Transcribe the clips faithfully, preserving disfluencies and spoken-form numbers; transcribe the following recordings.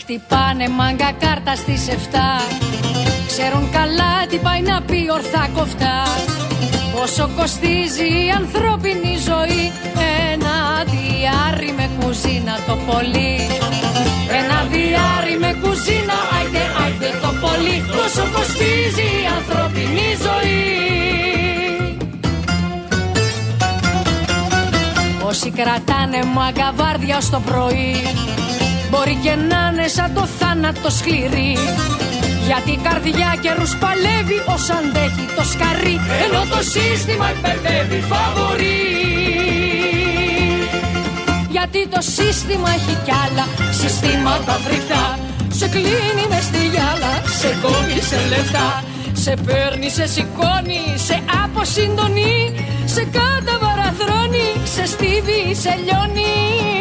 Χτυπάνε μάγκα κάρτα στις εφτά. Ξέρουν καλά τι πάει να πει ορθά κοφτά. Πόσο κοστίζει η ανθρώπινη ζωή. Ένα διάρρη με κουζίνα το πολύ. Ένα διάρρη με κουζίνα, άιντε, άιντε το πολύ. Πόσο κοστίζει η ανθρώπινη ζωή. Όσοι κρατάνε μάγκα βάρδια ως το πρωί, μπορεί και να είναι σαν το θάνατο σκληρή. Γιατί η καρδιά καιρούς παλεύει ως αντέχει το σκαρί. Ενώ το σύστημα εκπαιδεύει φαβορί. Γιατί το σύστημα έχει κι άλλα συστήματα φρικτά. Σε κλείνει μες στη γυάλα, σε κόβει σε λεφτά. Σε παίρνει, σε σηκώνει, σε αποσυντονεί. Σε καταβαραχρώνει, σε στίβει, σε λιώνει.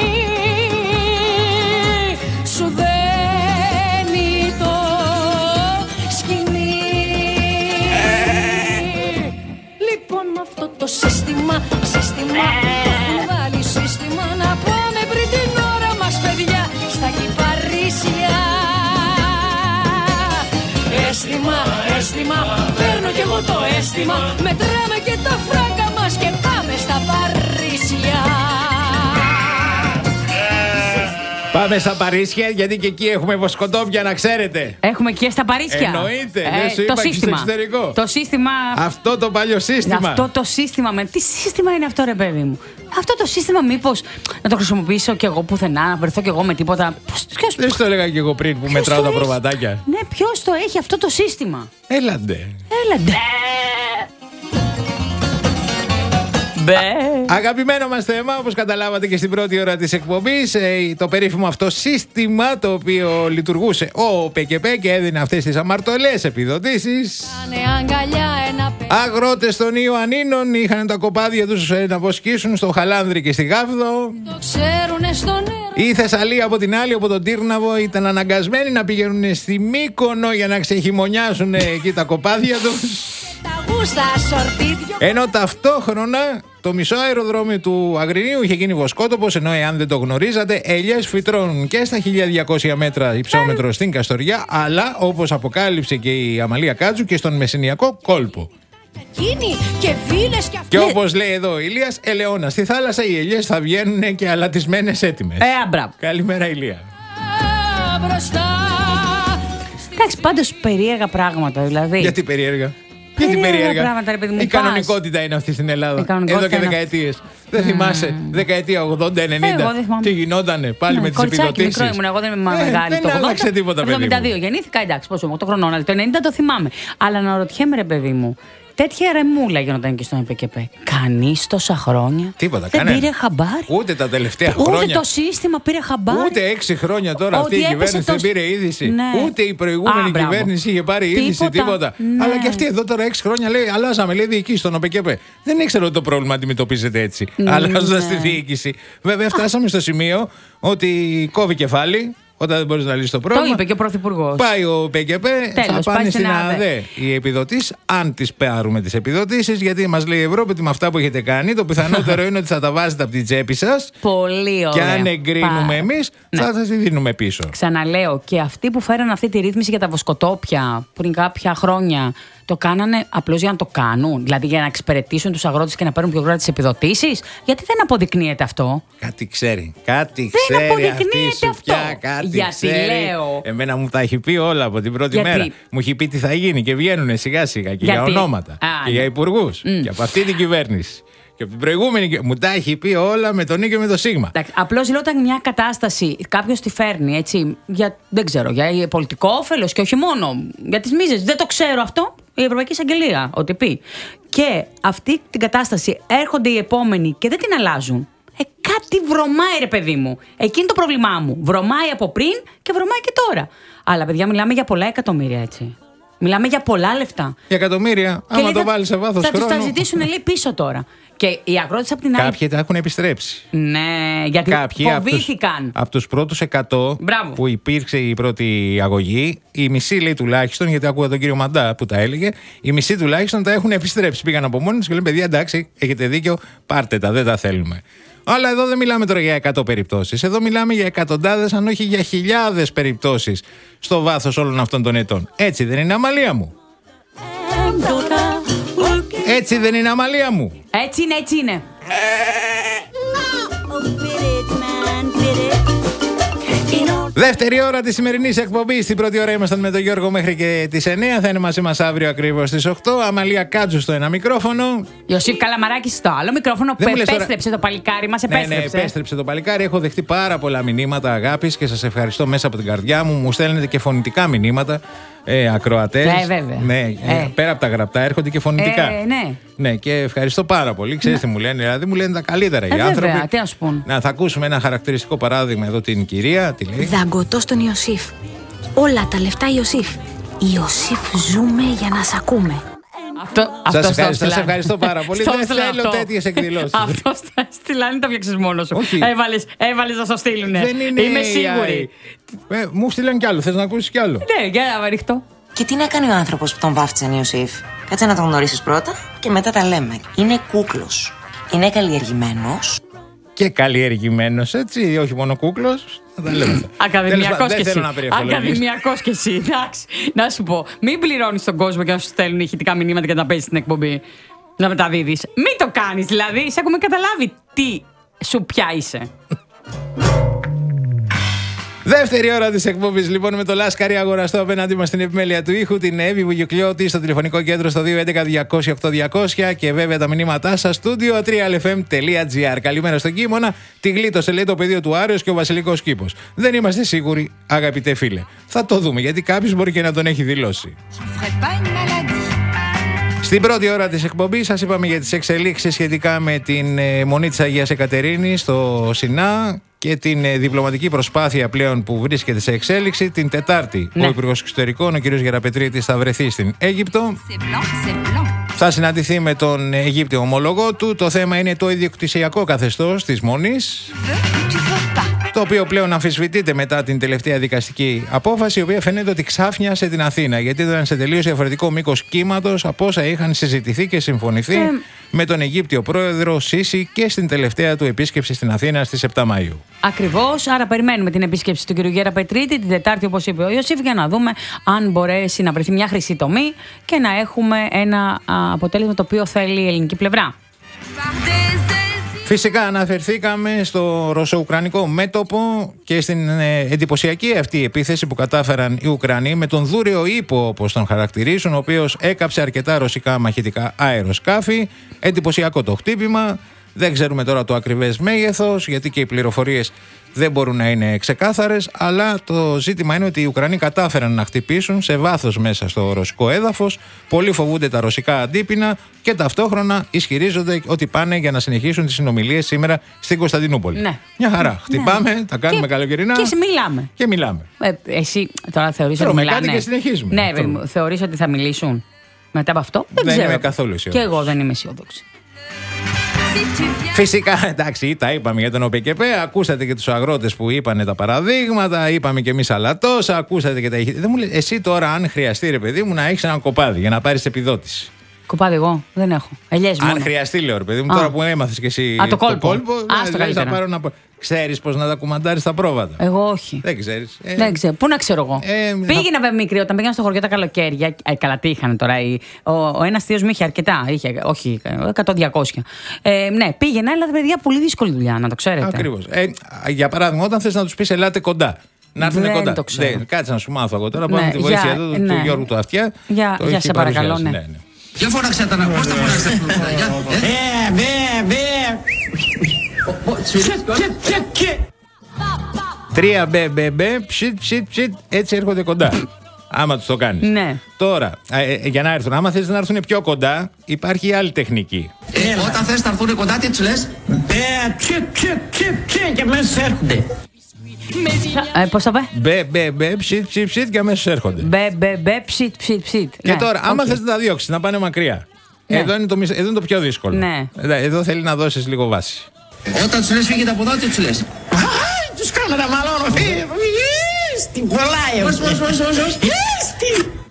Σου δένει το σκηνή. Λοιπόν με αυτό το σύστημα, σύστημα το έχουν βάλει σύστημα. Να πάμε πριν την ώρα μας παιδιά στα κυπαρίσια. Αίσθημα, αίσθημα, παίρνω κι εγώ το αίσθημα. Μετράμε και τα φράγκα μας και πάμε στα Παρίσια. Πάμε στα Παρίσια, γιατί και εκεί έχουμε βοσκοτόπια, να ξέρετε. Έχουμε και στα Παρίσια. Εννοείται, ε, δεν σου είπα το και σύστημα. στο εξωτερικό. Το σύστημα. Αυτό το παλιό σύστημα. Αυτό το σύστημα. Με... Τι σύστημα είναι αυτό, ρε παιδί μου? Αυτό το σύστημα, μήπως να το χρησιμοποιήσω κι εγώ πουθενά, να βρεθώ κι εγώ με τίποτα? Ποιος... Δεν σου το έλεγα κι εγώ πριν που μετράω τα προβατάκια. Ναι, ποιος το έχει αυτό το σύστημα? Έλαντε. Έλαντε. Μπε. Αγαπημένο μας θέμα, όπως καταλάβατε και στην πρώτη ώρα της εκπομπής, το περίφημο αυτό σύστημα το οποίο λειτουργούσε ο ΠΚΠ και έδινε αυτές τις αμαρτωλές επιδοτήσεις. Αγρότες των Ιωαννίνων είχαν τα κοπάδια τους να βοσκήσουν στο Χαλάνδρη και στη Γάβδο. Η Θεσσαλία από την άλλη, από τον Τύρναβο, ήταν αναγκασμένοι να πηγαίνουν στη Μύκονο για να ξεχειμονιάσουν εκεί τα κοπάδια τους. Ενώ ταυτόχρονα το μισό αεροδρόμιο του Αγρινίου είχε γίνει βοσκότοπος, ενώ εάν δεν το γνωρίζατε, ελιές φυτρώνουν και στα χίλια διακόσια μέτρα υψόμετρο στην Καστοριά, αλλά όπως αποκάλυψε και η Αμαλία Κάτσου και στον Μεσσηνιακό κόλπο. Και, και όπως λέει εδώ ο Ηλίας, ελαιόνα στη θάλασσα οι ελιές θα βγαίνουν και αλατισμένες έτοιμες. Ε, μπράβο. Καλημέρα, Ηλία. Εντάξει, πάντως περίεργα πράγματα, δηλαδή. Γιατί περίεργα? Γιατί περίεργα. Πράγματα, ρε παιδί μου, η πας. κανονικότητα είναι αυτή στην Ελλάδα. Εδώ και δεκαετίες. Mm. Δεν θυμάσαι, δεκαετία ογδόντα ενενήντα. Τι γινότανε πάλι ναι, με τις επιδοτήσεις. Μικρό ήμουν, εγώ δεν είμαι ε, μεγάλη. Δεν άλλαξε τίποτα, παιδί μου. εβδομήντα δύο γεννήθηκα, εντάξει, πόσο, οκτώ χρονών, αλλά το ενενήντα το θυμάμαι. Αλλά να ρωτιέμαι, ρε παιδί μου, τέτοια ρεμούλα γινόταν και στον ΠΚΠ. Κανείς τόσα χρόνια τίποτα, δεν κανένα. πήρε χαμπάρι. Ούτε τα τελευταία ούτε χρόνια. Ούτε το σύστημα πήρε χαμπάρι. Ούτε έξι χρόνια τώρα ότι αυτή η κυβέρνηση το... δεν πήρε είδηση. Ναι. Ούτε η προηγούμενη Α, κυβέρνηση είχε πάρει είδηση, τίποτα. τίποτα. Ναι. Αλλά και αυτή εδώ τώρα έξι χρόνια λέει: αλλάζαμε, λέει, διοίκηση στον ΠΚΠ. Δεν ήξερα ότι το πρόβλημα αντιμετωπίζεται έτσι. Ναι. Αλλάζοντας τη διοίκηση. Βέβαια, φτάσαμε στο σημείο ότι κόβει κεφάλι. Όταν δεν μπορείς να λύσεις το πρόβλημα. Το είπε και ο Πρωθυπουργός. Πάει ο ΠΚΠ, Τέλος, θα πάνε στην ΑΔΕ. ΑΔΕ οι επιδοτήσεις, αν τις πάρουμε τις επιδοτήσεις, γιατί μας λέει η Ευρώπη ότι με αυτά που έχετε κάνει, το πιθανότερο είναι ότι θα τα βάζετε από την τσέπη σας. Πολύ ωραία. Και αν εγκρίνουμε Πα... εμείς, ναι. θα σας τη δίνουμε πίσω. Ξαναλέω, και αυτοί που φέραν αυτή τη ρύθμιση για τα βοσκοτόπια πριν κάποια χρόνια, το κάνανε απλώς για να το κάνουν. Δηλαδή για να εξυπηρετήσουν τους αγρότες και να παίρνουν πιο γρήγορα τις επιδοτήσεις. Γιατί δεν αποδεικνύεται αυτό? Κάτι ξέρει. Κάτι δεν ξέρει. αποδεικνύεται αυτό. Πια, κάτι γιατί ξέρει. Λέω. Εμένα μου τα έχει πει όλα από την πρώτη γιατί... μέρα. Μου έχει πει τι θα γίνει και βγαίνουν σιγά σιγά και γιατί... για ονόματα. Α, και ναι. για υπουργούς. Mm. Και από αυτή την κυβέρνηση. Και από την προηγούμενη. Μου τα έχει πει όλα με τον Ι και με το Σίγμα. Απλώς λέω όταν μια κατάσταση κάποιος τη φέρνει έτσι. Για, δεν ξέρω, για πολιτικό όφελος και όχι μόνο. Για τις μίζες. Δεν το ξέρω αυτό. Η Ευρωπαϊκή Εισαγγελία, ό,τι πει. Και αυτή την κατάσταση έρχονται οι επόμενοι και δεν την αλλάζουν. Ε, κάτι βρωμάει, ρε παιδί μου. Εκεί είναι το πρόβλημά μου. Βρωμάει από πριν και βρωμάει και τώρα. Αλλά, παιδιά, μιλάμε για πολλά εκατομμύρια, έτσι. Μιλάμε για πολλά λεφτά. Για εκατομμύρια, άμα λέει, το βάλει σε βάθος χρόνου. Θα τους τα ζητήσουν, λέει, πίσω τώρα. Και οι αγρότες από την άλλη. Κάποιοι τα έχουν επιστρέψει. Ναι, γιατί κάποιοι φοβήθηκαν. Από τους πρώτους εκατό Μπράβο. που υπήρξε η πρώτη αγωγή, η μισή λέει τουλάχιστον, γιατί ακούγα τον κύριο Μαντά που τα έλεγε, η μισή τουλάχιστον τα έχουν επιστρέψει. Πήγαν από μόνοι τους και λένε: παιδιά, εντάξει, έχετε δίκιο, πάρτε τα, δεν τα θέλουμε. Αλλά εδώ δεν μιλάμε τώρα για εκατό περιπτώσεις. Εδώ μιλάμε για εκατοντάδες, αν όχι για χιλιάδες περιπτώσεις στο βάθος όλων αυτών των ετών. Έτσι δεν είναι, Αμαλία μου? Έτσι δεν είναι, Αμαλία μου? Έτσι είναι, έτσι είναι. Δεύτερη ώρα της σημερινής εκπομπής. Στην πρώτη ώρα ήμασταν με τον Γιώργο μέχρι και τις εννιά. Θα είναι μαζί μας αύριο ακριβώς στις οκτώ. Αμαλία Κάτζου στο ένα μικρόφωνο. Ιωσήφ Καλαμαράκης στο άλλο μικρόφωνο. Που επέστρεψε τώρα... το παλικάρι μας. Επέστρεψε. Ναι, ναι, επέστρεψε το παλικάρι. Έχω δεχτεί πάρα πολλά μηνύματα αγάπης και σας ευχαριστώ μέσα από την καρδιά μου. Μου στέλνετε και φωνητικά μηνύματα. Ε, ακροατές. Ναι, βέβαια. Ναι, ε. Πέρα από τα γραπτά έρχονται και φωνητικά. Ε, ναι. Ναι, και ευχαριστώ πάρα πολύ. Ξέρεις τι μου λένε, δηλαδή μου λένε τα καλύτερα ε, οι άνθρωποι. Βέβαια, τι να σου πούν. Να, θα ακούσουμε ένα χαρακτηριστικό παράδειγμα εδώ την κυρία. Τι λέει? Δαγκωτό στον Ιωσήφ. Όλα τα λεφτά Ιωσήφ. Ιωσήφ, ζούμε για να σ' ακούμε. Αυτό, σας, αυτό ευχαριστώ, σας ευχαριστώ πάρα πολύ. Δεν θέλω τέτοιες εκδηλώσεις. Αυτό θα στείλανε, τα φτιάξεις μόνος σου. Έβαλες, έβαλες να στο στείλουνε. Δεν είναι. Είμαι σίγουρη. Ε, μου στείλαν κι άλλο. Θες να ακούσεις κι άλλο? Ναι, για να ρίχτω. Και τι να κάνει ο άνθρωπος που τον βάφτισαν Ιωσήφ? Κάτσε να τον γνωρίσεις πρώτα και μετά τα λέμε. Είναι κούκλος. Είναι καλλιεργημένος. Και καλλιεργημένος, έτσι, όχι μόνο κούκλος. Θα τα λέμε. Ακαδημιακός και εσύ. Να Ακαδημιακός και εσύ. Εντάξει. Να σου πω, μην πληρώνεις τον κόσμο και να σου στέλνουν ηχητικά μηνύματα και να παίζεις στην εκπομπή. Να μεταδίδεις. Μην το κάνεις δηλαδή. Σε έχουμε καταλάβει τι σου πια είσαι. Δεύτερη ώρα της εκπομπής λοιπόν με το Λάσκαρη αγοραστό απέναντί μας στην επιμέλεια του ήχου, την Εύη Βουγιουκλιώτη στο τηλεφωνικό κέντρο στο δύο έντεκα διακόσια οκτώ διακόσια και βέβαια τα μηνύματά σας στούντιο τρία ελ εφ εμ τελεία τζι άρ. Καλημέρα στον Κίμωνα, τη γλίτωσε λέει το πεδίο του Άρεος και ο Βασιλικός Κήπος. Δεν είμαστε σίγουροι, αγαπητέ φίλε. Θα το δούμε γιατί κάποιος μπορεί και να τον έχει δηλώσει. Στην πρώτη ώρα της εκπομπής σας είπαμε για τις εξελίξεις σχετικά με την Μονή της Αγίας Εκατερίνης στο Σινά και την διπλωματική προσπάθεια πλέον που βρίσκεται σε εξέλιξη. Την Τετάρτη ναι. ο Υπουργός Εξωτερικών, ο κ. Γεραπετρίτης, θα βρεθεί στην Αίγυπτο. Θα συναντηθεί με τον Αιγύπτιο ομολογό του. Το θέμα είναι το ιδιοκτησιακό καθεστώς της Μονής, το οποίο πλέον αμφισβητείται μετά την τελευταία δικαστική απόφαση, η οποία φαίνεται ότι ξάφνιασε την Αθήνα, γιατί ήταν σε τελείως διαφορετικό μήκος κύματος από όσα είχαν συζητηθεί και συμφωνηθεί ε... με τον Αιγύπτιο πρόεδρο Σίση και στην τελευταία του επίσκεψη στην Αθήνα στις επτά Μαΐου. Ακριβώς, άρα περιμένουμε την επίσκεψη του κ. Γεραπετρίτη την Τετάρτη, όπως είπε ο Ιωσήφ, για να δούμε αν μπορέσει να βρεθεί μια χρυσή τομή και να έχουμε ένα αποτέλεσμα το οποίο θέλει η ελληνική πλευρά. Φυσικά αναφερθήκαμε στο ρωσο-ουκρανικό μέτωπο και στην ε, εντυπωσιακή αυτή επίθεση που κατάφεραν οι Ουκρανοί με τον δούρεο ύπο, όπως τον χαρακτηρίζουν, ο οποίος έκαψε αρκετά ρωσικά μαχητικά αεροσκάφη. Εντυπωσιακό το χτύπημα. Δεν ξέρουμε τώρα το ακριβές μέγεθος, γιατί και οι πληροφορίες δεν μπορούν να είναι ξεκάθαρες, αλλά το ζήτημα είναι ότι οι Ουκρανοί κατάφεραν να χτυπήσουν σε βάθος μέσα στο ρωσικό έδαφος. Πολλοί φοβούνται τα ρωσικά αντίπεινα και ταυτόχρονα ισχυρίζονται ότι πάνε για να συνεχίσουν τις συνομιλίες σήμερα στην Κωνσταντινούπολη. Ναι. Μια χαρά. Χτυπάμε, ναι. τα κάνουμε και, καλοκαιρινά. Και μιλάμε. Και μιλάμε. Ε, εσύ τώρα θεωρείς ότι μιλάνε. Κάτι και συνεχίζουμε. Ναι, Τρώμε. Θεωρείς ότι θα μιλήσουν μετά από αυτό? Δεν, δεν ξέρω. είμαι καθόλου αισιόδοξη. Και εγώ δεν είμαι αισιόδοξη. Φυσικά, εντάξει, τα είπαμε για τον ΟΠΕΚΕΠΕ. Ακούσατε και τους αγρότες που είπανε τα παραδείγματα. Είπαμε και εμείς άλλα τόσα. Ακούσατε και τα ηχητικά. Δεν μου λέει, εσύ τώρα, αν χρειαστεί, ρε παιδί μου, να έχεις ένα κοπάδι για να πάρεις επιδότηση. Κοπάδι, εγώ δεν έχω. Ελιές μόνο. Αν χρειαστεί, λέω, ρε παιδί μου, α. τώρα που έμαθες και εσύ α, το κόλπο, το κόλπο α, ναι, δηλαδή, θα πάρω να... Ξέρεις πώς να τα κουμαντάρεις τα πρόβατα? Εγώ όχι. Δεν ξέρεις. Ε... Δεν ξέρω. Πού να ξέρω εγώ. Ε, Πήγαινα θα... μικρή, όταν πήγαινα στο χωριό τα καλοκαίρια. Ε, καλά, τι είχαν τώρα. Ο, ο ένας θείος μου είχε αρκετά. Είχε, όχι, εκατό διακόσια. Ε, ναι, πήγαινα, αλλά παιδιά, πολύ δύσκολη δουλειά, να το ξέρετε. Ακριβώς. Ε, για παράδειγμα, όταν θες να τους πεις ελάτε κοντά. Να έρθουν κοντά. Το ξέρω. Δεν, κάτσε να σου μάθω εγώ τώρα. Πάμε ναι, τη βοήθεια για, εδώ ναι. του Γιώργου του Αυτιά. Για, για σε παρακαλώ, ναι. ναι. Για φώναξε τα να πώς θα φωνάξετε αυτό το πράγμα? Μπε, μπε, μπε. Τρία μπε, μπε, μπε, ψιτ, ψιτ, ψιτ, έτσι έρχονται κοντά. Άμα τους το κάνεις. Ναι. Τώρα, ε, ε, για να έρθουν, άμα θες να έρθουν πιο κοντά, υπάρχει η άλλη τεχνική. Ε, όταν θες να έρθουν κοντά, τι τους λες? Μπε, ψιτ, ψιτ, ψιτ, ψιτ, και αμέσως έρχονται. Ε, πώς θα πάει? Μπε, μπε, μπε, ψιτ, ψιτ, ψιτ και αμέσως έρχονται. Μπε, μπε, μπε, ψιτ, ψιτ, ψιτ. Και ναι, τώρα, άμα okay. θες να τα διώξεις, να πάνε μακριά. Ναι. Εδώ, είναι το, εδώ είναι το πιο δύσκολο. Ναι. Εδώ θέλει να δώσεις λίγο βάση. Όταν τους λες φύγετε από εδώ, τι τους λες? Τους κάνω να μαλώνω. Στην κολλάει. Πώς, πώς, πώς, πώς.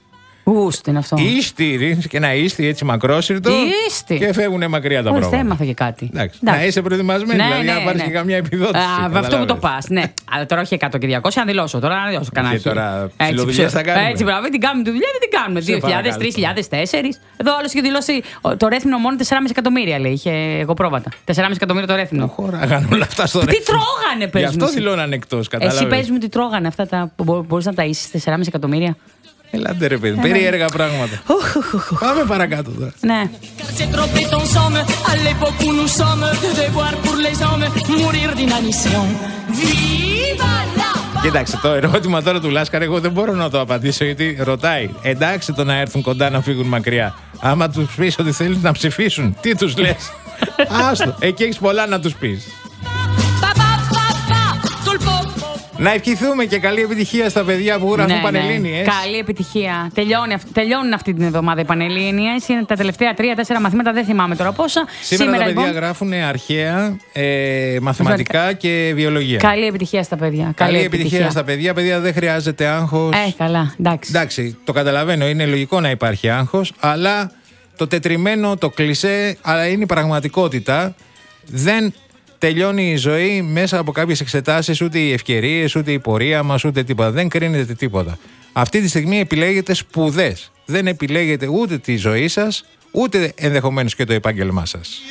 Ούστι είναι αυτό. Ίστι, ρίχνεις και ένα ίστι έτσι μακρόσυρτο. Ίστι. Και φεύγουν μακριά τα Όχι, πράγματα. δεν έμαθα και κάτι. Εντάξει. Εντάξει. Να είσαι προετοιμασμένη, Ναι, δηλαδή ναι, να πάρεις ναι. και καμιά επιδότηση. Α, με αυτό που το καταλάβες. πα. Ναι. Αλλά τώρα όχι εκατό και διακόσια, να δηλώσω. Τώρα να δηλώσω κανένα. Και τώρα Έτσι, ψιλοδουλειές θα κάνουμε. Έτσι, μπράβο, την κάνουμε τη δουλειά, δεν την κάνουμε. δύο χιλιάδες, παρακαλώ. τρεις χιλιάδες, τέσσερις. Εδώ άλλο είχε δηλώσει ο, το Ρέθυμνο μόνο τέσσερα κόμμα πέντε εκατομμύρια, λέει. Είχε εγώ πρόβατα. τέσσερα κόμμα πέντε εκατομμύρια το Ρέθυμνο. Χωράγαν όλα αυτά στο Τι Ρέθυμνο. τρώγανε, πες Γι' μου. αυτό εσύ. δηλώναν εκτός, Εσύ κατάλαβες. πες μου τι τρώγανε αυτά τα που μπορεί να τα είσαι τέσσερα κόμμα πέντε εκατομμύρια. Ελάτε ρε παιδί, περίεργα πράγματα. Πάμε παρακάτω τώρα. Ναι. Quartier trop est ensemble, à l'époque où nous sommes, de devoir pour les hommes, mourir d'inanition. Viva la... Κοίταξε, το ερώτημα τώρα του Λάσκαρ, εγώ δεν μπορώ να το απαντήσω γιατί ρωτάει. Εντάξει το να έρθουν κοντά να φύγουν μακριά. Άμα τους πεις ότι θέλεις να ψηφίσουν, τι τους λες. Άστο, εκεί έχεις πολλά να τους πεις. Pa, pa, pa, pa, tout le pop. Να ευχηθούμε και καλή επιτυχία στα παιδιά που γράφουν Ναι, Πανελλήνιες. ναι. Καλή επιτυχία. Τελειώνει, αυ- τελειώνουν αυτή την εβδομάδα οι Πανελλήνιες. Είναι τα τελευταία τρία-τέσσερα μαθήματα, δεν θυμάμαι τώρα πόσα. Σήμερα, τα παιδιά λοιπόν, γράφουν αρχαία, ε, μαθηματικά και βιολογία. καλή επιτυχία στα παιδιά. Καλή επιτυχία στα παιδιά. Παιδιά, δεν χρειάζεται άγχος. Ε, καλά, εντάξει. Εντάξει, το καταλαβαίνω, είναι λογικό να υπάρχει άγχος, αλλά το τετριμένο, το κλισέ, αλλά είναι η πραγματικότητα. Δεν τελειώνει η ζωή μέσα από κάποιες εξετάσεις, ούτε οι ευκαιρίες, ούτε η πορεία μας, ούτε τίποτα. Δεν κρίνεται τίποτα. Αυτή τη στιγμή επιλέγετε σπουδές. Δεν επιλέγετε ούτε τη ζωή σας, ούτε ενδεχομένως και το επάγγελμά σας.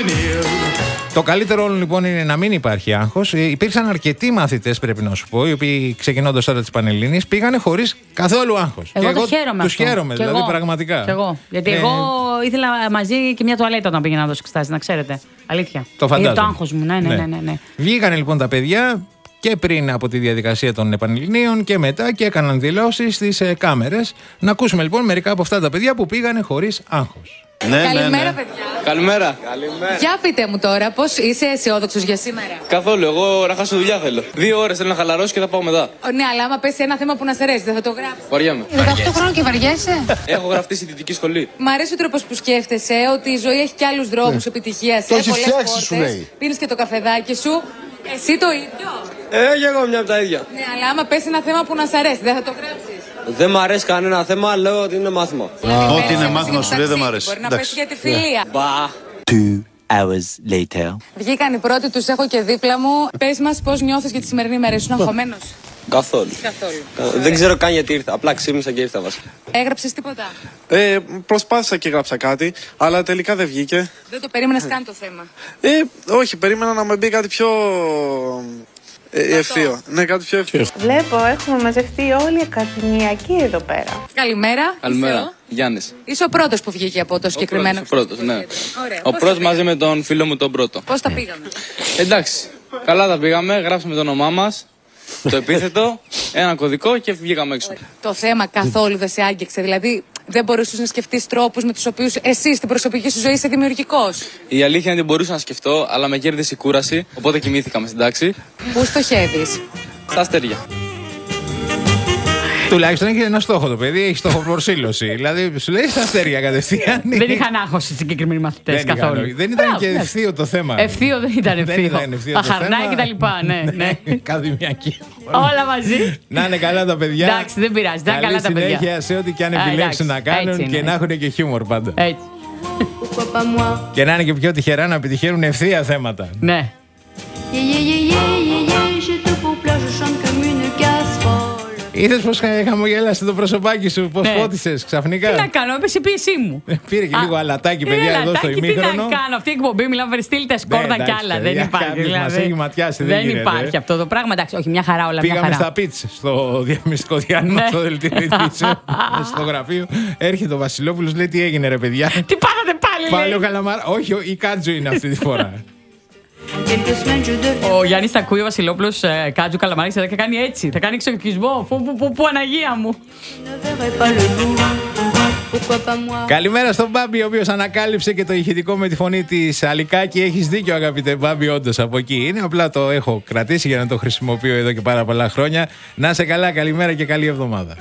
Το καλύτερο όλο λοιπόν είναι να μην υπάρχει άγχος. Ε, Υπήρξαν αρκετοί μαθητές, πρέπει να σου πω, οι οποίοι ξεκινώντας τώρα τις Πανελλήνιες πήγανε χωρίς καθόλου άγχος. Εγώ και το χαίρομαι τους αυτό. χαίρομαι, Κι δηλαδή εγώ. πραγματικά. Κι εγώ. Γιατί Ε, εγώ ήθελα μαζί και μια τουαλέτα όταν πήγαινα να δώσω εξετάσεις, να ξέρετε. Αλήθεια. Το φαντάζομαι. Για το άγχος μου, ναι, ναι, ναι. ναι, ναι. Βγήκανε λοιπόν τα παιδιά και πριν από τη διαδικασία των Πανελληνίων και μετά και έκαναν δηλώσεις στις ε, κάμερες. Να ακούσουμε λοιπόν μερικά από αυτά τα παιδιά που πήγανε χωρίς άγχος. Ναι, Καλημέρα, ναι, ναι. παιδιά. Καλημέρα. Για πείτε μου τώρα, πώς είσαι αισιόδοξος για σήμερα. Καθόλου, εγώ να χάσω δουλειά θέλω. Δύο ώρες θέλω να χαλαρώσω και θα πάω μετά. Ω, ναι, αλλά άμα πέσει ένα θέμα που να σε αρέσει, δεν θα το γράψει. Βαριέμαι. δεκαοκτώ χρόνων και βαριέσαι. Έχω γραφτεί στη δυτική σχολή. Μ' αρέσει ο τρόπος που σκέφτεσαι ότι η ζωή έχει και άλλους δρόμους επιτυχίας. Το ε, έχει πολλές φτιάξει, σου πόρτες. λέει. Πίνεις και το καφεδάκι σου. Εσύ το ίδιο. Ε, και εγώ μια από τα ίδια. Ναι, αλλά άμα πέσει ένα θέμα που να σε αρέσει, δεν θα το γράψεις. Δεν μ' αρέσει κανένα θέμα, λέω ότι είναι μάθημα. Δηλαδή, ό,τι πέρυσι είναι έπεσε μάθημα για σου το λέει, δεν μ' ταξίδι, αρέσει. Μπορεί να Εντάξει. πέσει για τη φιλία. Μπα. Two hours later. Βγήκαν οι πρώτοι, τους έχω και δίπλα μου. Πες μας πώς νιώθεις για τη σημερινή μέρα, ήσουν αγχωμένος. Καθόλου. Καθόλου. Δεν ξέρω καν γιατί ήρθα. Απλά ξύπνησα και ήρθα βασικά. Έγραψες τίποτα. Ε, προσπάθησα και γράψα κάτι, αλλά τελικά δεν βγήκε. Δεν το περίμενες καν το θέμα. Ε, όχι, περίμενα να με μπει κάτι πιο ε, ευθείο. Ναι, κάτι πιο ευθείο. Βλέπω, έχουμε μαζευτεί όλοι οι ακαδημιακοί εδώ πέρα. Καλημέρα. Καλημέρα. Γιάννης. Είσαι ο πρώτος που βγήκε από το συγκεκριμένο. Ο πρώτος, ναι. Ωραία. Ο Πώς πρώτος τα μαζί με τον φίλο μου τον πρώτο. Πώς τα πήγαμε. Εντάξει. Καλά τα πήγαμε, γράψαμε το όνομά μας, το επίθετο, ένα κωδικό και βγήκαμε έξω. Το θέμα καθόλου δεν σε άγγιξε. Δηλαδή, δεν μπορούσες να σκεφτείς τρόπους με τους οποίους εσύ στην προσωπική σου ζωή είσαι δημιουργικός. Η αλήθεια είναι ότι μπορούσα να σκεφτώ, αλλά με κέρδισε η κούραση, οπότε κοιμήθηκα μες στην τάξη. Πού στοχεύεις. Στα αστέρια. Τουλάχιστον έχει ένα στόχο το παιδί, έχει στόχο προσήλωση. Δηλαδή σου λέει στα αστέρια κατευθείαν. Δεν είχαν άγχος οι συγκεκριμένοι μαθητές Δεν καθόλου. είχαν, δεν ήταν Μπράβο, και ναι. ευθείο το θέμα. Ευθείο δεν ήταν Δεν ευθείο. ήταν ευθείο το Αχαρνάκι θέμα. και τα λοιπά, ναι. ναι. Ακαδημιακή. Όλα μαζί. Να είναι καλά τα παιδιά. Εντάξει, δεν πειράζει, να είναι Καλή καλά τα παιδιά. συνέχεια σε ό,τι και αν Α, επιλέξουν να εντάξει, κάνουν έτσι και είναι. να έχουν και χιούμορ πάντα. Έτσι. Και να είναι και πιο τυχερά να επιτυχαίνουν ευθεία θέματα. Ναι. Είδες πως χα- χαμογέλασε το προσωπάκι σου, πως Ναι. φώτισες ξαφνικά. Τι να κάνω, έπεσε η πίεσή μου. Πήρε και Α, λίγο αλατάκι, ε, παιδιά, εδώ στο αλατάκι, ημίχρονο. Τι να κάνω, αυτή η εκπομπή μιλάμε, στείλτε σκόρδα εντάξει, κι άλλα. Δεν παιδιά, υπάρχει. κάποιος μας δηλαδή. έχει ματιάσει, δεν δεν γίνεται. υπάρχει αυτό το πράγμα. Εντάξει, όχι, μια χαρά όλα. Μια Πήγαμε χαρά. στα πιτς στο διαφημιστικό διάλειμμα, Ναι. στο δελτίο ειδήσεων, στο γραφείο. Έρχεται ο Βασιλόπουλος, λέει τι έγινε ρε παιδιά. Τι πάθατε πάλι, Πάλι λέει. ο Καλαμάρα. Όχι, ο- η Κάτζου είναι αυτή τη φορά. Ο Γιάννης τα ακούει, ο Βασιλόπουλος ε, Κάτζου Καλαμάρης θα κάνει έτσι. Θα κάνει εξορκισμό. Πού, πού, πού, πού, Αναγία μου. Καλημέρα στον Μπάμπη, ο οποίος ανακάλυψε και το ηχητικό με τη φωνή της Αλικάκη. Έχεις δίκιο, αγαπητέ Μπάμπη, όντως από εκεί είναι. Απλά το έχω κρατήσει για να το χρησιμοποιώ εδώ και πάρα πολλά χρόνια. Να είσαι καλά, καλημέρα και καλή εβδομάδα.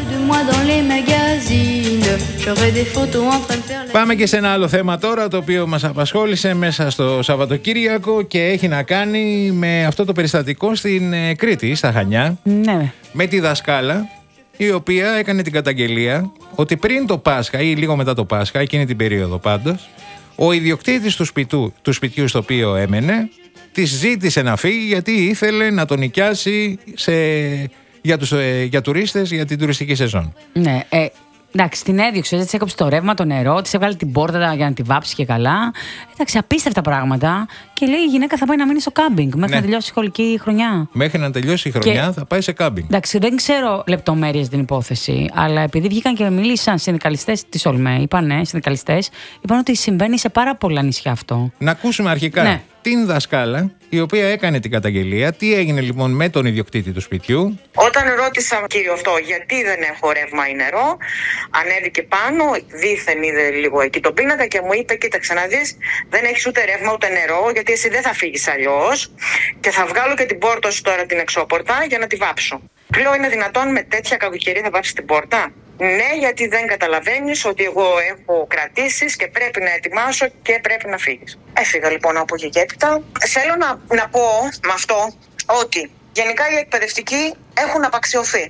Πάμε και σε ένα άλλο θέμα τώρα, το οποίο μας απασχόλησε μέσα στο Σαββατοκύριακο και έχει να κάνει με αυτό το περιστατικό στην ε, Κρήτη, στα Χανιά, Ναι. με τη δασκάλα, η οποία έκανε την καταγγελία ότι πριν το Πάσχα ή λίγο μετά το Πάσχα, εκείνη την περίοδο πάντως, ο ιδιοκτήτης του, σπιτού, του σπιτιού στο οποίο έμενε της ζήτησε να φύγει γιατί ήθελε να τον νοικιάσει σε, για, τους, για τουρίστες για την τουριστική σεζόν. Ναι, ε, εντάξει, την έδιωξε, της έκοψε το ρεύμα, το νερό, της έβγαλε την πόρτα για να τη βάψει και καλά. Εντάξει, απίστευτα πράγματα. Και λέει η γυναίκα θα πάει να μείνει στο κάμπινγκ μέχρι ναι. να τελειώσει η σχολική χρονιά. Μέχρι να τελειώσει η χρονιά και... θα πάει σε κάμπινγκ. Εντάξει, δεν ξέρω λεπτομέρειες την υπόθεση, αλλά επειδή βγήκαν και μίλησαν συνδικαλιστές της ΟΛΜΕ, είπαν ναι, συνδικαλιστές, είπαν ότι συμβαίνει σε πάρα πολλά νησιά αυτό. Να ακούσουμε αρχικά ναι. την δασκάλα, η οποία έκανε την καταγγελία. Τι έγινε λοιπόν με τον ιδιοκτήτη του σπιτιού? Όταν ρώτησα κύριο αυτό γιατί δεν έχω ρεύμα ή νερό, ανέβηκε πάνω, δήθεν είδε λίγο εκεί τον πίνακα και μου είπε: κοίταξε να δεις, δεν έχεις ούτε ρεύμα ούτε νερό, γιατί εσύ δεν θα φύγεις αλλιώς. Και θα βγάλω και την πόρτα σου τώρα την εξώπορτα για να τη βάψω. Λέω: είναι δυνατόν με τέτοια κακοκαιρία θα βάψεις την πόρτα? Ναι, γιατί δεν καταλαβαίνεις ότι εγώ έχω κρατήσεις και πρέπει να ετοιμάσω και πρέπει να φύγεις. Έφυγα λοιπόν από εκεί και έπειτα. Θέλω να, να πω με αυτό ότι γενικά οι εκπαιδευτικοί έχουν απαξιωθεί.